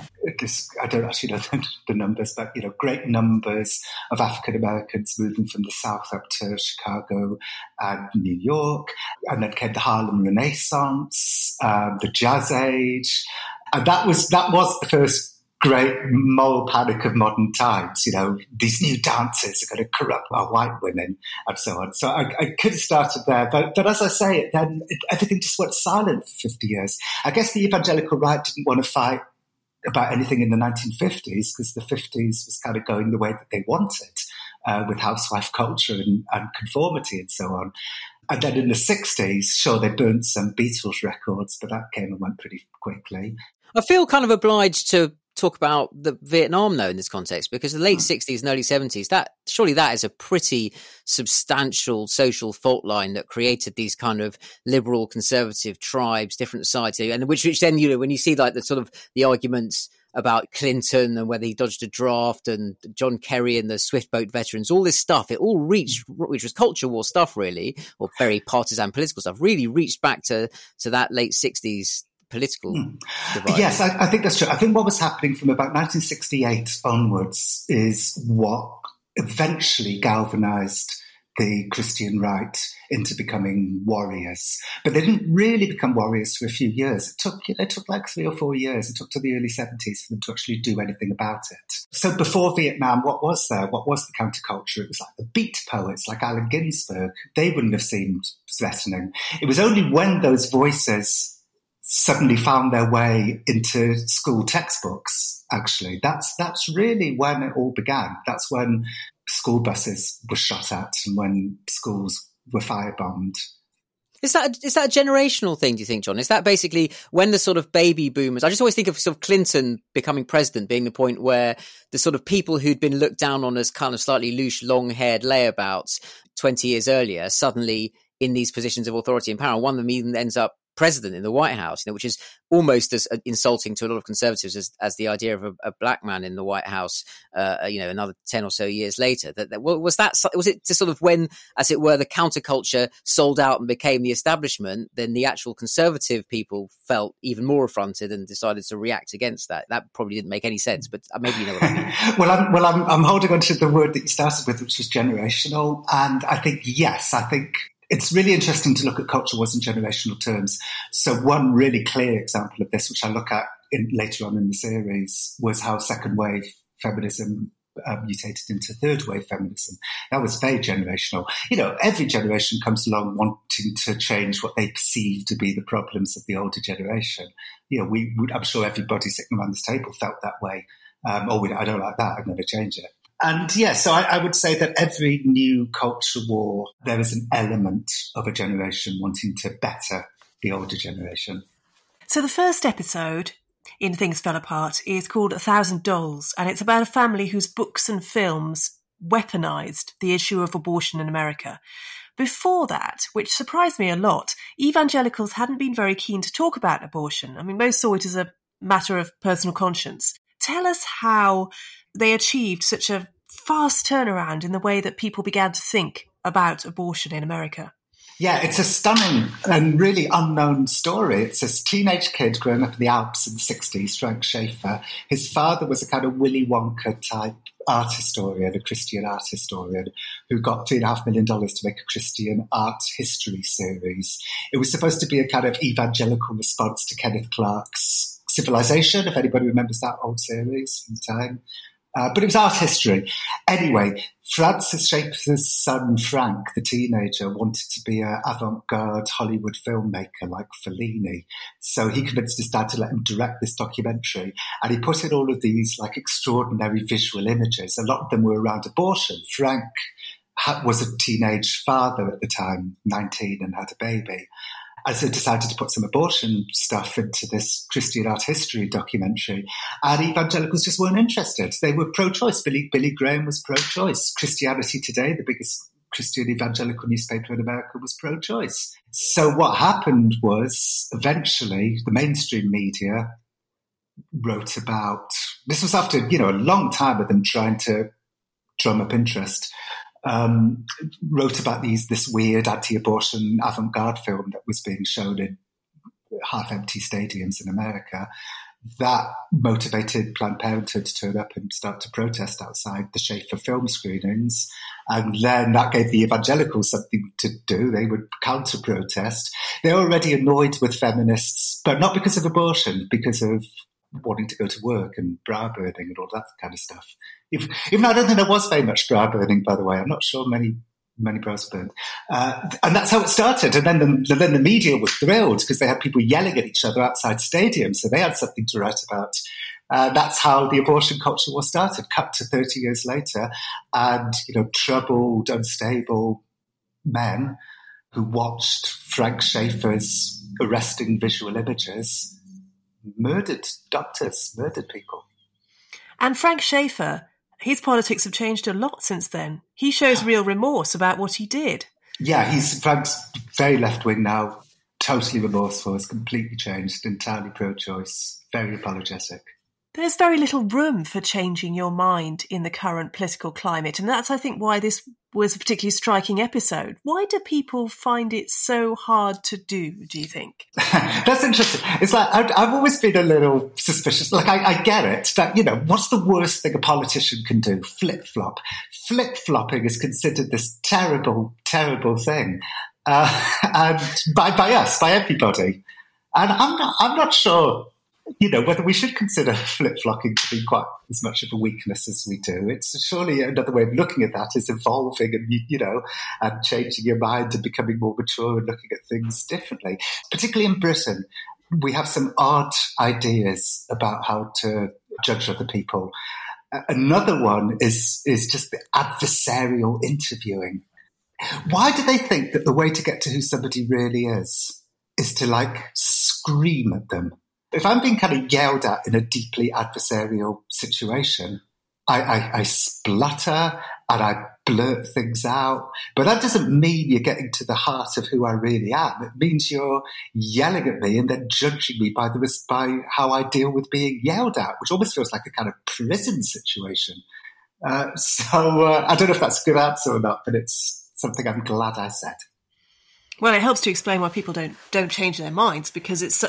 I don't actually know the numbers, but, great numbers of African Americans moving from the South up to Chicago and New York. And then came the Harlem Renaissance, the Jazz Age. And that was the first great moral panic of modern times. These new dances are going to corrupt our white women and so on. So I could have started there. But as I say, everything just went silent for 50 years. I guess the evangelical right didn't want to fight about anything in the 1950s because the 50s was kind of going the way that they wanted with housewife culture and conformity and so on. And then in the 60s, sure, they burnt some Beatles records, but that came and went pretty quickly. I feel kind of obliged to talk about the Vietnam, though, in this context, because the late 60s and early 70s, that is a pretty substantial social fault line that created these kind of liberal, conservative tribes, different sides, and which then, when you see like the sort of the arguments about Clinton and whether he dodged a draft and John Kerry and the Swift boat veterans, all this stuff, it all reached, which was culture war stuff really, or very partisan political stuff, really reached back to that late 60s political divide. Yes, I think that's true. I think what was happening from about 1968 onwards is what eventually galvanized the Christian right into becoming warriors. But they didn't really become warriors for a few years. It took like 3 or 4 years. It took to the early 70s for them to actually do anything about it. So before Vietnam, what was there? What was the counterculture? It was like the beat poets like Allen Ginsberg. They wouldn't have seemed threatening. It was only when those voices suddenly found their way into school textbooks, actually. That's really when it all began. That's when school buses were shot at and when schools were firebombed. Is that a generational thing, do you think, John? Is that basically when the sort of baby boomers... I just always think of sort of Clinton becoming president being the point where the sort of people who'd been looked down on as kind of slightly loose, long-haired layabouts 20 years earlier, suddenly in these positions of authority and power. One of them even ends up president in the White House, which is almost as insulting to a lot of conservatives as the idea of a black man in the White House, another 10 or so years later. Was it just sort of when, as it were, the counterculture sold out and became the establishment, then the actual conservative people felt even more affronted and decided to react against that? That probably didn't make any sense, but maybe you know what I mean. I'm holding on to the word that you started with, which was generational. And I think it's really interesting to look at culture wars in generational terms. So one really clear example of this, which I look at later on in the series, was how second wave feminism mutated into third wave feminism. That was very generational. Every generation comes along wanting to change what they perceive to be the problems of the older generation. I'm sure everybody sitting around this table felt that way. I don't like that, I'd never change it. And so I would say that every new culture war, there is an element of a generation wanting to better the older generation. So the first episode in Things Fell Apart is called 1,000 Dolls, and it's about a family whose books and films weaponized the issue of abortion in America. Before that, which surprised me a lot, evangelicals hadn't been very keen to talk about abortion. I mean, most saw it as a matter of personal conscience. Tell us how they achieved such a fast turnaround in the way that people began to think about abortion in America. Yeah, it's a stunning and really unknown story. It's this teenage kid growing up in the Alps in the 60s, Frank Schaeffer. His father was a kind of Willy Wonka type art historian, a Christian art historian, who got $3.5 million to make a Christian art history series. It was supposed to be a kind of evangelical response to Kenneth Clark's Civilization, if anybody remembers that old series from the time. But it was art history. Anyway, Francis Schaeffer's son, Frank, the teenager, wanted to be an avant-garde Hollywood filmmaker like Fellini. So he convinced his dad to let him direct this documentary. And he put in all of these like extraordinary visual images. A lot of them were around abortion. Frank was a teenage father at the time, 19, and had a baby. And so decided to put some abortion stuff into this Christian art history documentary. And evangelicals just weren't interested. They were pro-choice. Billy Graham was pro-choice. Christianity Today, the biggest Christian evangelical newspaper in America, was pro-choice. So what happened was, eventually, the mainstream media wrote about... This was after, a long time of them trying to drum up interest. Wrote about this weird anti-abortion avant-garde film that was being shown in half-empty stadiums in America. That motivated Planned Parenthood to turn up and start to protest outside the Schaeffer film screenings. And then that gave the evangelicals something to do. They would counter-protest. They're already annoyed with feminists, but not because of abortion, because of wanting to go to work and bra burning and all that kind of stuff. Even though I don't think there was very much bra burning, by the way. I'm not sure many bras burned. And that's how it started. And then the media was thrilled because they had people yelling at each other outside stadiums, so they had something to write about. That's how the abortion culture war started, cut to 30 years later. And, troubled, unstable men who watched Frank Schaeffer's arresting visual images murdered doctors, murdered people. And Frank Schaeffer, his politics have changed a lot since then. He shows real remorse about what he did. Yeah, Frank's very left-wing now, totally remorseful, has completely changed, entirely pro-choice, very apologetic. There's very little room for changing your mind in the current political climate, and that's, I think, why this was a particularly striking episode. Why do people find it so hard to do you think? That's interesting. It's like, I've always been a little suspicious. Like, I get it, that, what's the worst thing a politician can do? Flip-flop. Flip-flopping is considered this terrible, terrible thing. and by us, by everybody. And I'm not sure, whether we should consider flip-flocking to be quite as much of a weakness as we do. It's surely another way of looking at that is evolving and, and changing your mind and becoming more mature and looking at things differently. Particularly in Britain, we have some odd ideas about how to judge other people. Another one is just the adversarial interviewing. Why do they think that the way to get to who somebody really is to scream at them? If I'm being kind of yelled at in a deeply adversarial situation, I splutter and I blurt things out. But that doesn't mean you're getting to the heart of who I really am. It means you're yelling at me and then judging me by how I deal with being yelled at, which almost feels like a kind of prison situation. So I don't know if that's a good answer or not, but it's something I'm glad I said. Well, it helps to explain why people don't change their minds, because it's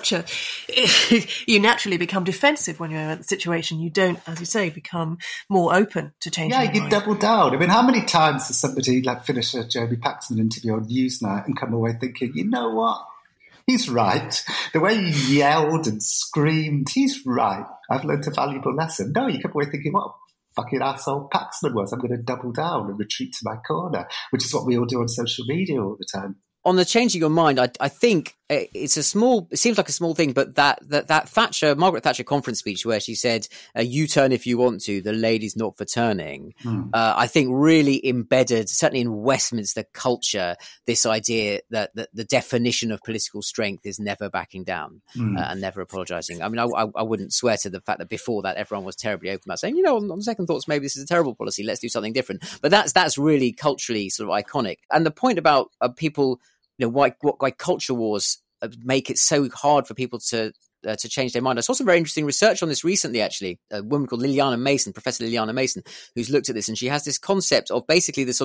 you naturally become defensive when you're in a situation. You don't, as you say, become more open to changing your mind. Yeah, you double down. I mean, how many times has somebody finish a Jeremy Paxman interview on Newsnight and come away thinking, you know what? He's right. The way he yelled and screamed, he's right. I've learned a valuable lesson. No, you come away thinking, what a fucking asshole Paxman was. I'm going to double down and retreat to my corner, which is what we all do on social media all the time. On the changing your mind, I think it seems like a small thing, but that Margaret Thatcher conference speech where she said, you turn if you want to, the lady's not for turning, I think really embedded, certainly in Westminster culture, this idea that the definition of political strength is never backing down and never apologising. I mean, I wouldn't swear to the fact that before that everyone was terribly open about saying, on second thoughts, maybe this is a terrible policy, let's do something different. But that's really culturally sort of iconic. And the point about people, why culture wars make it so hard for people to change their mind. I saw some very interesting research on this recently, actually. A woman called Professor Liliana Mason, who's looked at this, and she has this concept of basically the sort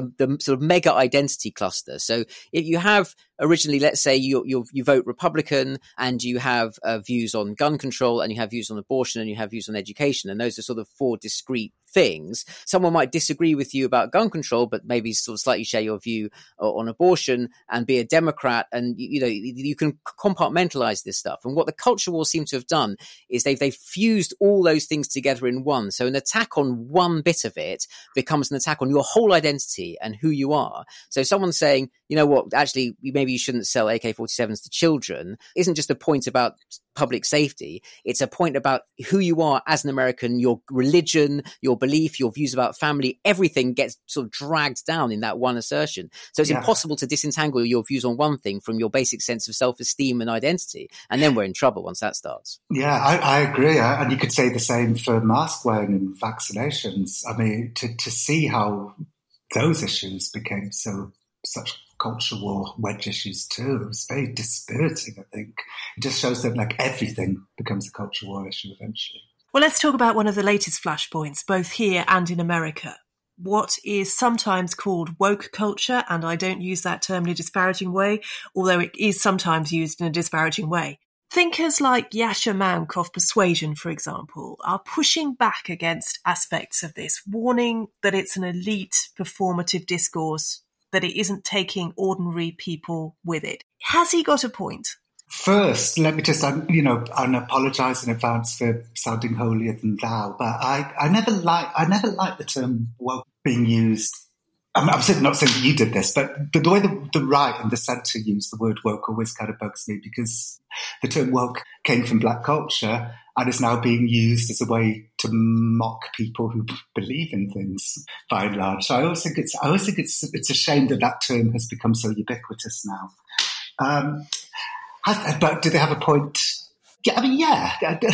of mega identity cluster. So if you have originally, let's say you vote Republican and you have views on gun control and you have views on abortion and you have views on education, and those are sort of four discrete things. Someone might disagree with you about gun control, but maybe sort of slightly share your view on abortion and be a Democrat. And, you can compartmentalize this stuff. And what the culture wars seem to have done is they've fused all those things together in one. So an attack on one bit of it becomes an attack on your whole identity and who you are. So someone saying, you know what, actually, maybe you shouldn't sell AK-47s to children isn't just a point about public safety. It's a point about who you are as an American, your religion, your belief, your views about family. Everything gets sort of dragged down in that one assertion. So it's impossible to disentangle your views on one thing from your basic sense of self-esteem and identity. And then we're in trouble once that starts. Yeah, I agree. And you could say the same for mask wearing and vaccinations. I mean, to see how those issues became such culture war wedge issues too. It was very dispiriting, I think. It just shows that everything becomes a culture war issue eventually. Well, let's talk about one of the latest flashpoints, both here and in America. What is sometimes called woke culture, and I don't use that term in a disparaging way, although it is sometimes used in a disparaging way. Thinkers like Yascha Mounk of Persuasion, for example, are pushing back against aspects of this, warning that it's an elite performative discourse, that it isn't taking ordinary people with it. Has he got a point? First, let me just, apologise in advance for sounding holier than thou, but I never liked the term woke being used. I'm certainly not saying that you did this, but the way the right and the centre use the word woke always kind of bugs me, because the term woke came from black culture and is now being used as a way to mock people who believe in things, by and large. So I always think it's a shame that term has become so ubiquitous now. But do they have a point? Yeah, I mean, yeah,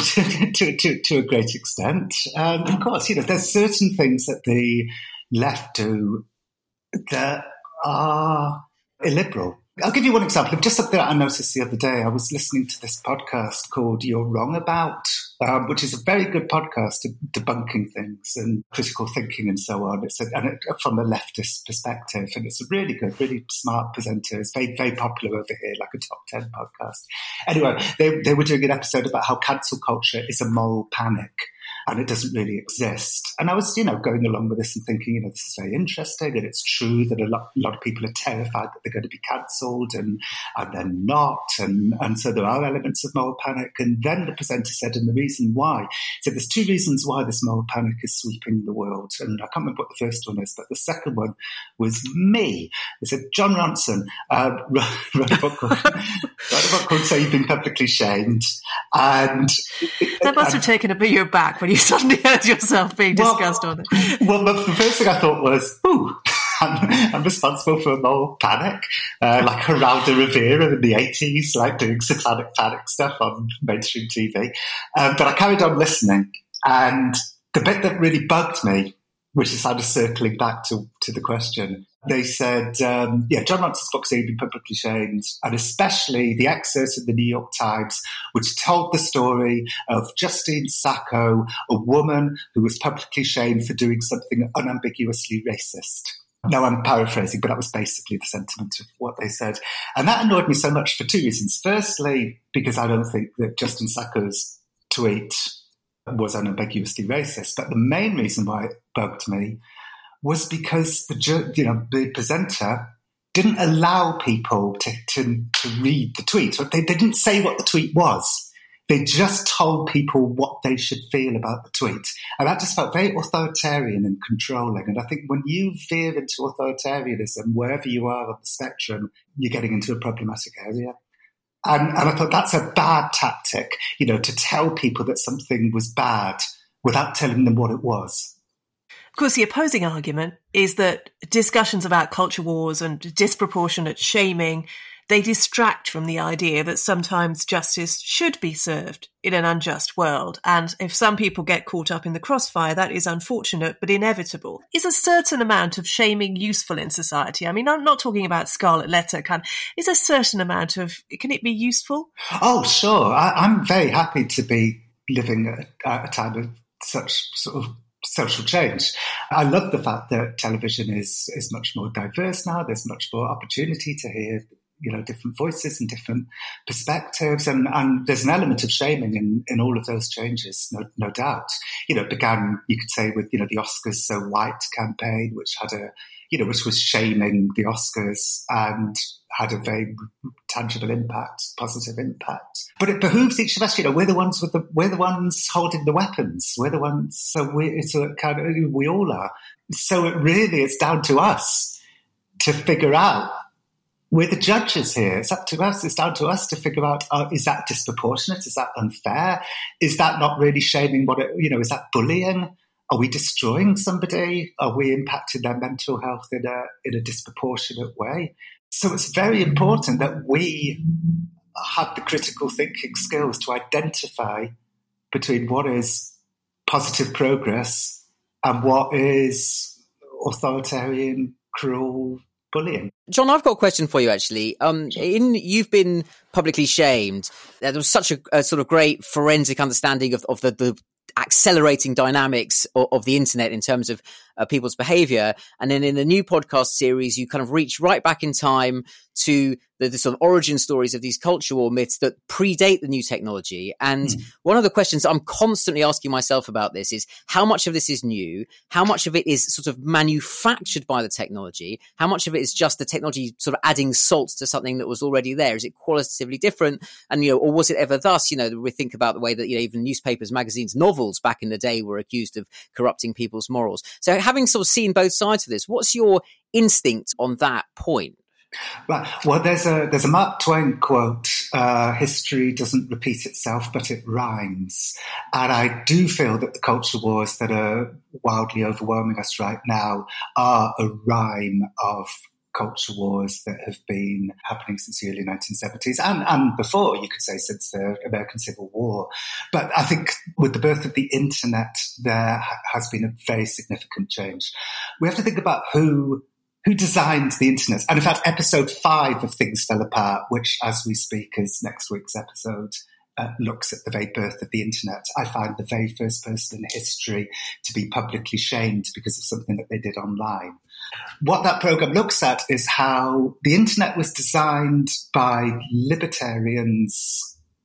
to a great extent. Of course, there's certain things that the left do that are illiberal. I'll give you one example of just something that I noticed the other day. I was listening to this podcast called You're Wrong About, which is a very good podcast debunking things and critical thinking and so on. From a leftist perspective, and it's a really good, really smart presenter. It's very, very popular over here, like a top 10 podcast. Anyway, they were doing an episode about how cancel culture is a moral panic. and it doesn't really exist. And I was, going along with this and thinking, this is very interesting, and it's true that a lot of people are terrified that they're going to be cancelled, and they're not, and so there are elements of moral panic. And then the presenter said, and the reason why, so there's two reasons why this moral panic is sweeping the world, and I can't remember what the first one is, but the second one was me. He said, John Ronson wrote a book called So You've Been Publicly Shamed, and that must have taken a bit back when you suddenly heard yourself being discussed on it. Well, the first thing I thought was, I'm responsible for a moral panic, like Geraldo Rivera in the 80s, like doing satanic panic stuff on mainstream TV. But I carried on listening, and the bit that really bugged me, which is kind of circling back to the question, they said, John Ronson's book, So You've Been Publicly Shamed, and especially the excerpt in the New York Times, which told the story of Justine Sacco, a woman who was publicly shamed for doing something unambiguously racist. No, I'm paraphrasing, but that was basically the sentiment of what they said. And that annoyed me so much for two reasons. Firstly, because I don't think that Justine Sacco's tweet was unambiguously racist. But the main reason why it bugged me was because the presenter didn't allow people to read the tweet. They didn't say what the tweet was. They just told people what they should feel about the tweet. And that just felt very authoritarian and controlling. And I think when you veer into authoritarianism, wherever you are on the spectrum, you're getting into a problematic area. And I thought that's a bad tactic, to tell people that something was bad without telling them what it was. Of course, the opposing argument is that discussions about culture wars and disproportionate shaming, they distract from the idea that sometimes justice should be served in an unjust world. And if some people get caught up in the crossfire, that is unfortunate, but inevitable. Is a certain amount of shaming useful in society? I mean, I'm not talking about Scarlet Letter. Is a certain amount can it be useful? Oh, sure. I'm very happy to be living at a time of such sort of social change. I love the fact that television is much more diverse now. There's much more opportunity to hear different voices and different perspectives. And there's an element of shaming in all of those changes, no doubt. It began, you could say, with, the Oscars So White campaign, which had which was shaming the Oscars and had a very tangible impact, positive impact. But it behooves each of us, we're the ones holding the weapons. We're the ones, we all are. So it really is down to us to figure out. We're the judges here. It's up to us. It's down to us to figure out, is that disproportionate? Is that unfair? Is that not really shaming is that bullying? Are we destroying somebody? Are we impacting their mental health in a disproportionate way? So it's very important that we have the critical thinking skills to identify between what is positive progress and what is authoritarian, cruel bullying. John, I've got a question for you, actually. You've been publicly shamed. There was such a sort of great forensic understanding of the accelerating dynamics of the internet in terms of people's behavior. And then in the new podcast series, you kind of reach right back in time to the sort of origin stories of these culture war myths that predate the new technology. And one of the questions I'm constantly asking myself about this is how much of this is new? How much of it is sort of manufactured by the technology? How much of it is just the technology sort of adding salt to something that was already there? Is it qualitatively different? And, or was it ever thus? We think about the way that, even newspapers, magazines, novels back in the day were accused of corrupting people's morals. So having sort of seen both sides of this, what's your instinct on that point? Right. Well, there's a Mark Twain quote, history doesn't repeat itself, but it rhymes. And I do feel that the culture wars that are wildly overwhelming us right now are a rhyme of culture wars that have been happening since the early 1970s and before, you could say, since the American Civil War. But I think with the birth of the internet, there has been a very significant change. We have to think about who designed the internet. And in fact, episode 5 of Things Fell Apart, which as we speak is next week's episode, looks at the very birth of the internet. I find the very first person in history to be publicly shamed because of something that they did online. What that program looks at is how the internet was designed by libertarians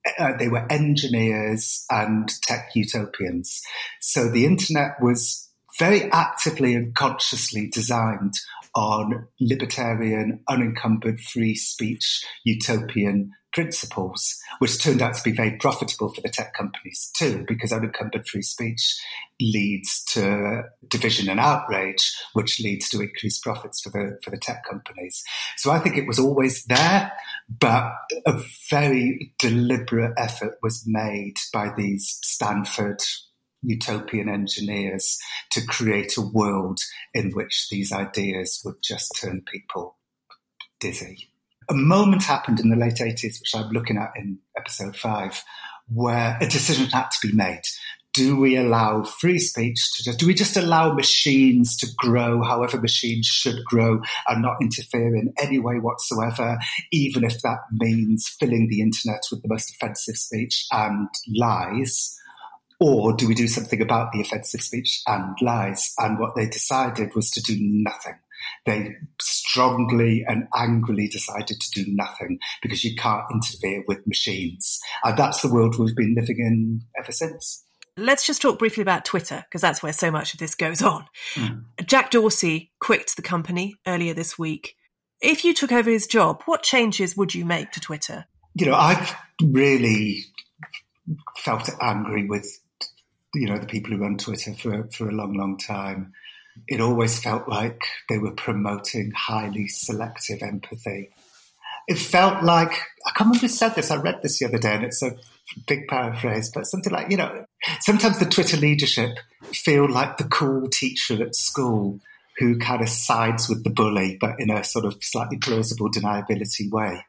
They were engineers and tech utopians. So the internet was very actively and consciously designed on libertarian, unencumbered free speech utopian principles, which turned out to be very profitable for the tech companies too, because unencumbered free speech leads to division and outrage, which leads to increased profits for the tech companies. So I think it was always there, but a very deliberate effort was made by these Stanford utopian engineers to create a world in which these ideas would just turn people dizzy. A moment happened in the late 80s, which I'm looking at in episode 5, where a decision had to be made. Do we allow free speech do we just allow machines to grow however machines should grow and not interfere in any way whatsoever, even if that means filling the internet with the most offensive speech and lies? Or do we do something about the offensive speech and lies? And what they decided was to do nothing. They strongly and angrily decided to do nothing because you can't interfere with machines. And that's the world we've been living in ever since. Let's just talk briefly about Twitter, because that's where so much of this goes on. Jack Dorsey quit the company earlier this week. If you took over his job, what changes would you make to Twitter? I've really felt angry with the people who run Twitter for a long, long time. It always felt like they were promoting highly selective empathy. It felt like, I can't remember who said this, I read this the other day, and it's a big paraphrase, but something like, sometimes the Twitter leadership feel like the cool teacher at school who kind of sides with the bully, but in a sort of slightly plausible deniability way.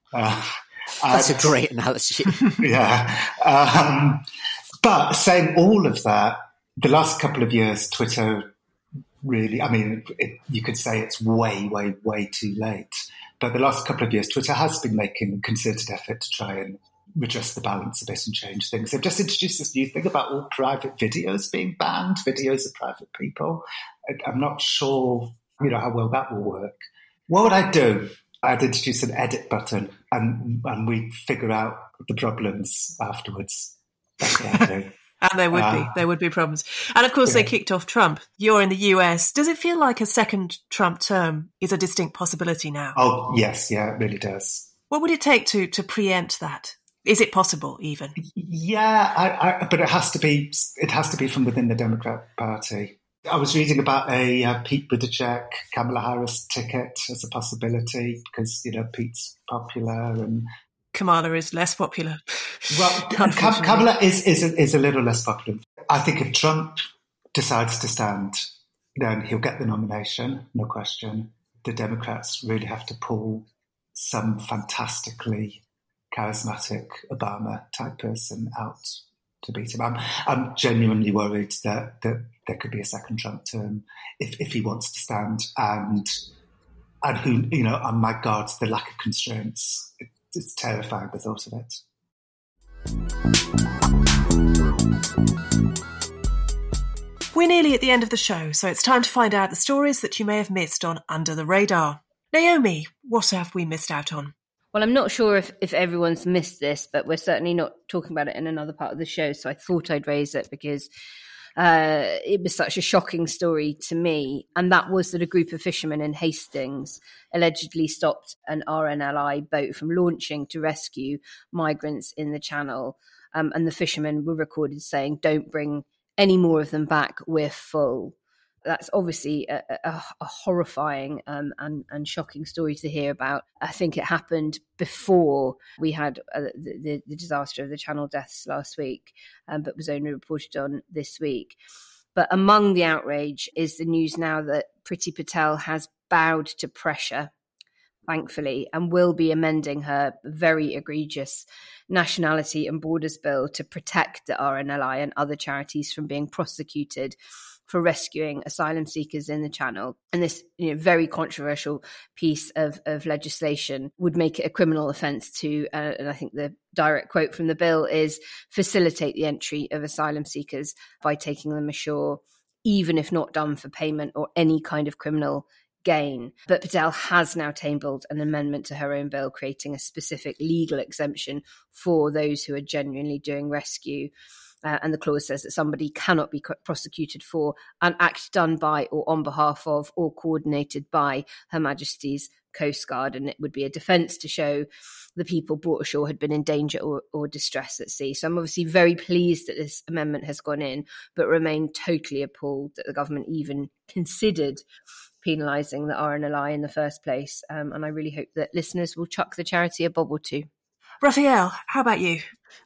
That's a great analogy. Yeah. But saying all of that, the last couple of years, Twitter really, you could say it's way, way, way too late. But the last couple of years, Twitter has been making a concerted effort to try and redress the balance a bit and change things. They've just introduced this new thing about all private videos being banned, videos of private people. I'm not sure, how well that will work. What would I do? I'd introduce an edit button and we'd figure out the problems afterwards. That's what I'd do. And there would be problems. And of course, they kicked off Trump. You're in the US. Does it feel like a second Trump term is a distinct possibility now? Oh, yes. Yeah, it really does. What would it take to preempt that? Is it possible even? Yeah, but it has to be from within the Democrat Party. I was reading about a Pete Buttigieg, Kamala Harris ticket as a possibility because, Pete's popular and Kamala is less popular. Well, Kamala is a little less popular. I think if Trump decides to stand, then he'll get the nomination, no question. The Democrats really have to pull some fantastically charismatic Obama-type person out to beat him. I'm genuinely worried that there could be a second Trump term if he wants to stand. And who, oh my God, the lack of constraints. It's terrifying, the thought of it. We're nearly at the end of the show, so it's time to find out the stories that you may have missed on Under the Radar. Naomi, what have we missed out on? Well, I'm not sure if everyone's missed this, but we're certainly not talking about it in another part of the show, so I thought I'd raise it because it was such a shocking story to me, and that was that a group of fishermen in Hastings allegedly stopped an RNLI boat from launching to rescue migrants in the Channel, and the fishermen were recorded saying, "Don't bring any more of them back, we're full." That's obviously a horrifying and shocking story to hear about. I think it happened before we had the disaster of the Channel deaths last week, but was only reported on this week. But among the outrage is the news now that Priti Patel has bowed to pressure, thankfully, and will be amending her very egregious Nationality and Borders Bill to protect the RNLI and other charities from being prosecuted for rescuing asylum seekers in the Channel. And this very controversial piece of legislation would make it a criminal offence to, and I think the direct quote from the bill is, facilitate the entry of asylum seekers by taking them ashore, even if not done for payment or any kind of criminal again. But Patel has now tabled an amendment to her own bill, creating a specific legal exemption for those who are genuinely doing rescue. And the clause says that somebody cannot be prosecuted for an act done by or on behalf of or coordinated by Her Majesty's Coast Guard, and it would be a defence to show the people brought ashore had been in danger or distress at sea. So I'm obviously very pleased that this amendment has gone in, but remain totally appalled that the government even considered penalising the RNLI in the first place. And I really hope that listeners will chuck the charity a bob or two. Raphael, how about you?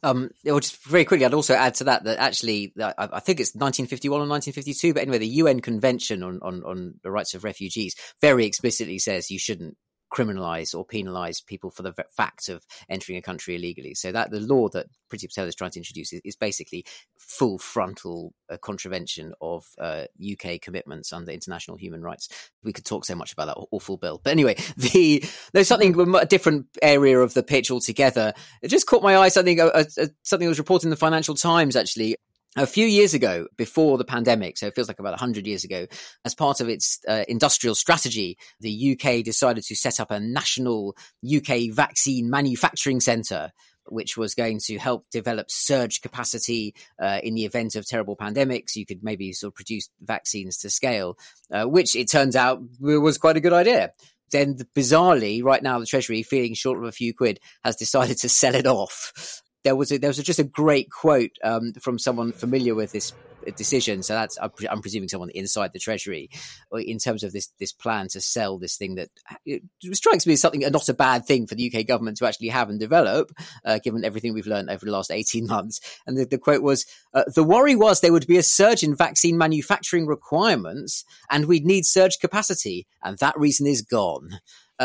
Just very quickly, I'd also add to that actually, I think it's 1951 or 1952, but anyway, the UN Convention on the Rights of Refugees very explicitly says you shouldn't criminalise or penalise people for the fact of entering a country illegally. So that the law that Priti Patel is trying to introduce is basically full frontal contravention of UK commitments under international human rights. We could talk so much about that awful bill. But anyway, there's something, a different area of the pitch altogether. It just caught my eye, something that was reported in the Financial Times, actually. A few years ago, before the pandemic, so it feels like about 100 years ago, as part of its industrial strategy, the UK decided to set up a national UK vaccine manufacturing centre, which was going to help develop surge capacity in the event of terrible pandemics. You could maybe sort of produce vaccines to scale, which it turns out was quite a good idea. Then, bizarrely, right now, the Treasury, feeling short of a few quid, has decided to sell it off. There was just a great quote from someone familiar with this decision. So that's, I'm presuming, someone inside the Treasury, in terms of this plan to sell this thing that it strikes me as something not a bad thing for the UK government to actually have and develop, given everything we've learned over the last 18 months. And the quote was, "The worry was there would be a surge in vaccine manufacturing requirements, and we'd need surge capacity, and that reason is gone."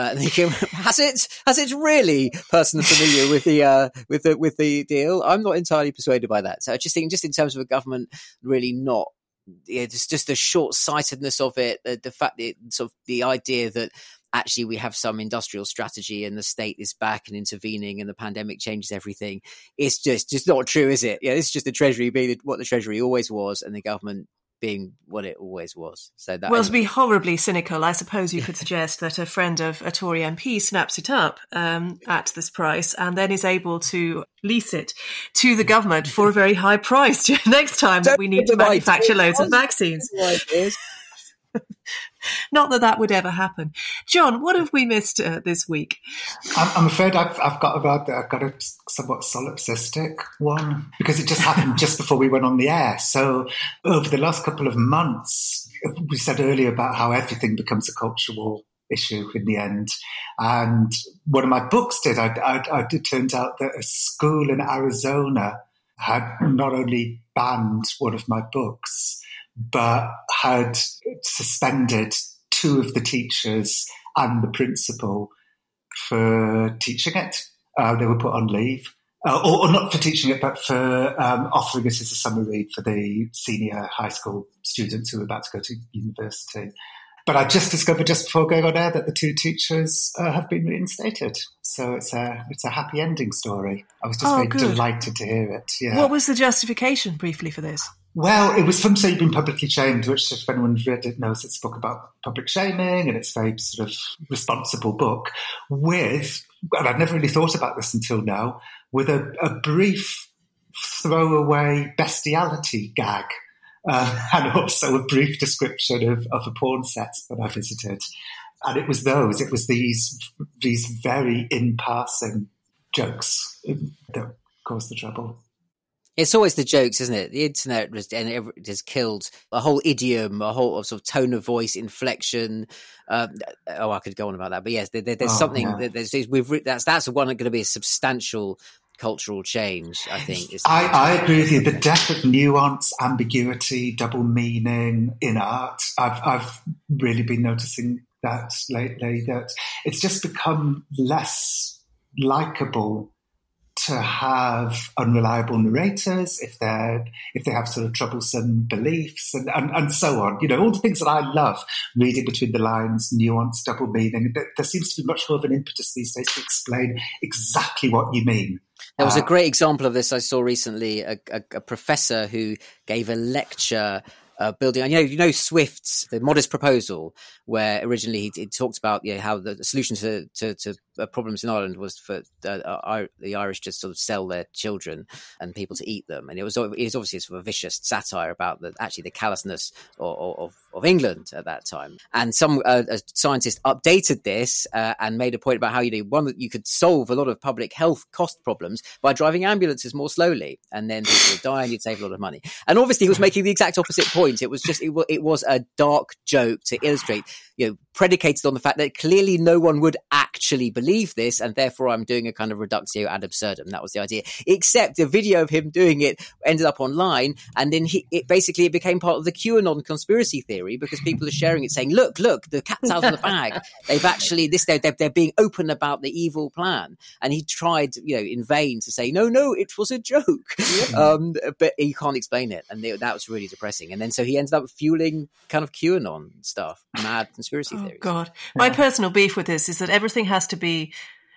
Has it really? Person familiar with the deal, I'm not entirely persuaded by that. So I just think, just in terms of a government really not, just the short-sightedness of it, the fact that sort of the idea that actually we have some industrial strategy and the state is back and intervening and the pandemic changes everything. It's just not true, is it? Yeah, it's just the Treasury being what the Treasury always was, and the government being what it always was. So that, well, to be horribly cynical, I suppose you could suggest that a friend of a Tory MP snaps it up at this price and then is able to lease it to the government for a very high price next time that we need to manufacture loads of vaccines. Not that would ever happen. John, what have we missed this week? I'm afraid I've got a somewhat solipsistic one, because it just happened just before we went on the air. So over the last couple of months, we said earlier about how everything becomes a culture war issue in the end. And one of my books did. It turned out that a school in Arizona had not only banned one of my books, but had suspended two of the teachers and the principal for teaching it. They were put on leave, or not for teaching it, but for offering it as a summer read for the senior high school students who were about to go to university. But I just discovered just before going on air that the two teachers have been reinstated. So it's a happy ending story. I was just very delighted to hear it. Yeah. What was the justification, briefly, for this? Well, it was from So You've Been Publicly Shamed, which, if anyone's read it, knows it's a book about public shaming, and it's a very sort of responsible book with, and I'd never really thought about this until now, with a brief throwaway bestiality gag, and also a brief description of a porn set that I visited. And it was these very in-passing jokes that caused the trouble. It's always the jokes, isn't it? The internet has killed a whole idiom, a whole sort of tone of voice, inflection. I could go on about that, but yes, there's something. Yeah. That's one that's going to be a substantial cultural change, I think. I agree with you. The death of nuance, ambiguity, double meaning in art. I've really been noticing that lately. That it's just become less likable to have unreliable narrators if they have sort of troublesome beliefs and so on. You know, all the things that I love, reading between the lines, nuance, double meaning. There seems to be much more of an impetus these days to explain exactly what you mean. There was a great example of this I saw recently, a professor who gave a lecture building. And you know Swift's The Modest Proposal, where originally he talked about how the solution to problems in Ireland was for the Irish to sort of sell their children and people to eat them, and it was obviously sort of a vicious satire about the callousness of England at that time. And some scientist updated this and made a point about how that you could solve a lot of public health cost problems by driving ambulances more slowly, and then people would die and you'd save a lot of money. And obviously he was making the exact opposite point. It was just it was a dark joke to illustrate, predicated on the fact that clearly no one would actually believe this, and therefore I'm doing a kind of reductio ad absurdum. That was the idea. Except the video of him doing it ended up online, and then it became part of the QAnon conspiracy theory, because people are sharing it, saying, "Look, the cat's out of the bag. They've actually they're being open about the evil plan." And he tried, in vain to say, "No, it was a joke," but he can't explain it, and that was really depressing. And then so he ended up fueling kind of QAnon stuff, mad conspiracy theories. Oh God, my personal beef with this is that everything has to be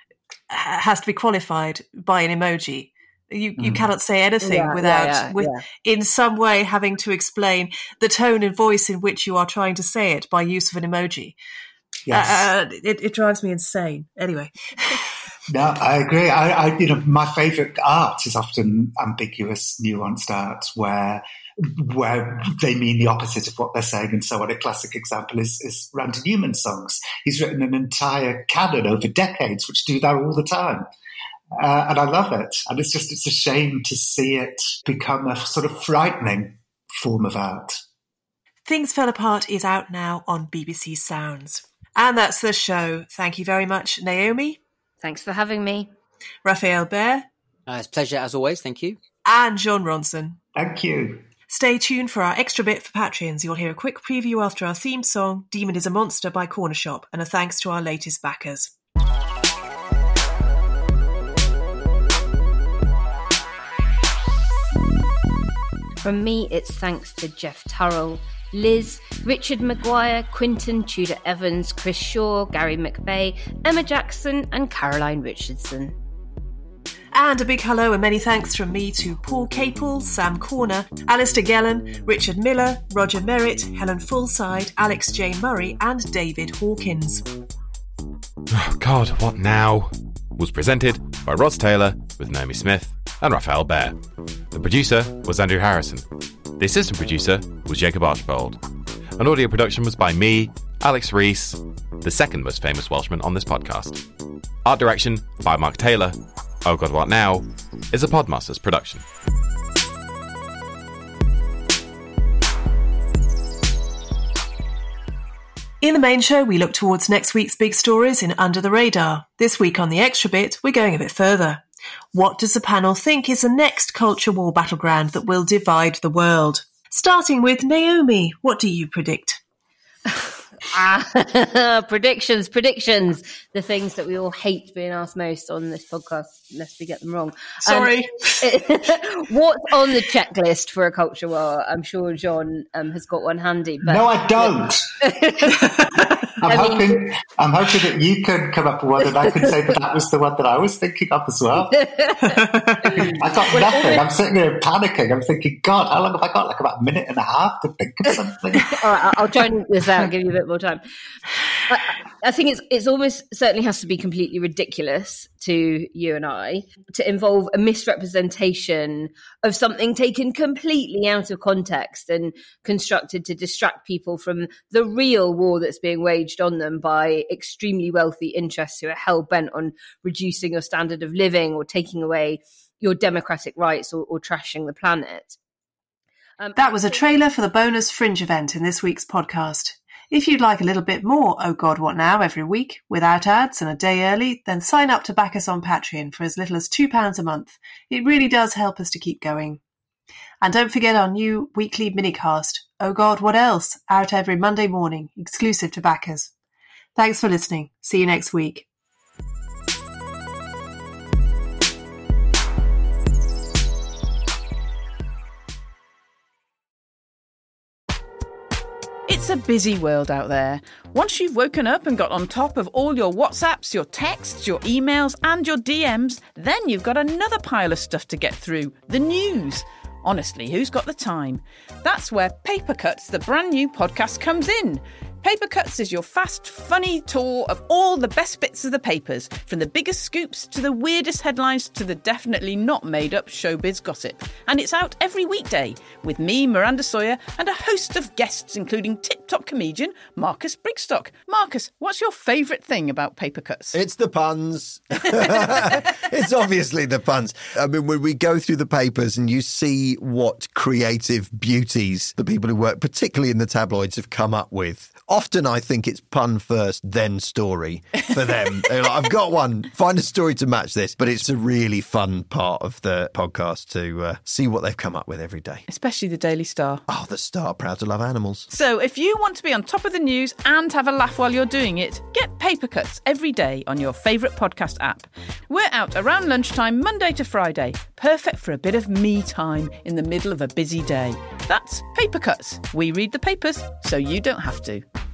qualified by an emoji. You cannot say anything without in some way having to explain the tone and voice in which you are trying to say it by use of an emoji. Yes. It drives me insane. Anyway. No, I agree. My favourite art is often ambiguous, nuanced art where they mean the opposite of what they're saying and so on. A classic example is Randy Newman's songs. He's written an entire canon over decades which do that all the time. And I love it. And it's a shame to see it become a sort of frightening form of art. Things Fell Apart is out now on BBC Sounds. And that's the show. Thank you very much, Naomi. Thanks for having me. Raphael Behr. It's a pleasure as always. Thank you. And John Ronson. Thank you. Stay tuned for our extra bit for Patreons. You'll hear a quick preview after our theme song, Demon is a Monster by Corner Shop, and a thanks to our latest backers. From me, it's thanks to Jeff Turrell, Liz, Richard Maguire, Quinton Tudor-Evans, Chris Shaw, Gary McVeigh, Emma Jackson and Caroline Richardson. And a big hello and many thanks from me to Paul Capel, Sam Corner, Alistair Gellan, Richard Miller, Roger Merritt, Helen Fullside, Alex Jane Murray and David Hawkins. Oh God, what now? Was presented by Ross Taylor with Naomi Smith and Raphael Behr. The producer was Andrew Harrison. The assistant producer was Jacob Archbold. An audio production was by me, Alex Rees, the second most famous Welshman on this podcast. Art direction by Mark Taylor. Oh God, What Now? Is a Podmasters production. In the main show, we look towards next week's big stories in Under the Radar. This week on The Extra Bit, we're going a bit further. What does the panel think is the next culture war battleground that will divide the world? Starting with Naomi, what do you predict? Predictions. The things that we all hate being asked most on this podcast, lest we get them wrong. Sorry. What's on the checklist for a culture war? I'm sure John has got one handy. But no, I don't. I'm hoping that you could come up with one and I could say that was the one that I was thinking of as well. I got nothing. I'm sitting here panicking. I'm thinking, God, how long have I got? Like about a minute and a half to think of something. All right, I'll try and work this out and give you a bit more time. I think it's almost certainly has to be completely ridiculous to you and I to involve a misrepresentation of something taken completely out of context and constructed to distract people from the real war that's being waged on them by extremely wealthy interests who are hell-bent on reducing your standard of living or taking away your democratic rights or trashing the planet. That was a trailer for the bonus Fringe event in this week's podcast. If you'd like a little bit more Oh God, What Now every week, without ads and a day early, then sign up to back us on Patreon for as little as £2 a month. It really does help us to keep going. And don't forget our new weekly minicast, Oh God, What Else? Out every Monday morning, exclusive to backers. Thanks for listening. See you next week. It's a busy world out there. Once you've woken up and got on top of all your WhatsApps, your texts, your emails and your DMs, then you've got another pile of stuff to get through, the news. Honestly, who's got the time? That's where Paper Cuts, the brand new podcast, comes in. Paper Cuts is your fast, funny tour of all the best bits of the papers, from the biggest scoops to the weirdest headlines to the definitely not made-up showbiz gossip. And it's out every weekday with me, Miranda Sawyer, and a host of guests, including tip-top comedian Marcus Brigstock. Marcus, what's your favourite thing about Paper Cuts? It's the puns. It's obviously the puns. I mean, when we go through the papers and you see what creative beauties the people who work, particularly in the tabloids, have come up with, often I think it's pun first, then story for them. They're like, I've got one, find a story to match this. But it's a really fun part of the podcast to see what they've come up with every day. Especially the Daily Star. Oh, the Star, proud to love animals. So if you want to be on top of the news and have a laugh while you're doing it, get Paper Cuts every day on your favourite podcast app. We're out around lunchtime, Monday to Friday. Perfect for a bit of me time in the middle of a busy day. That's Paper Cuts. We read the papers so you don't have to.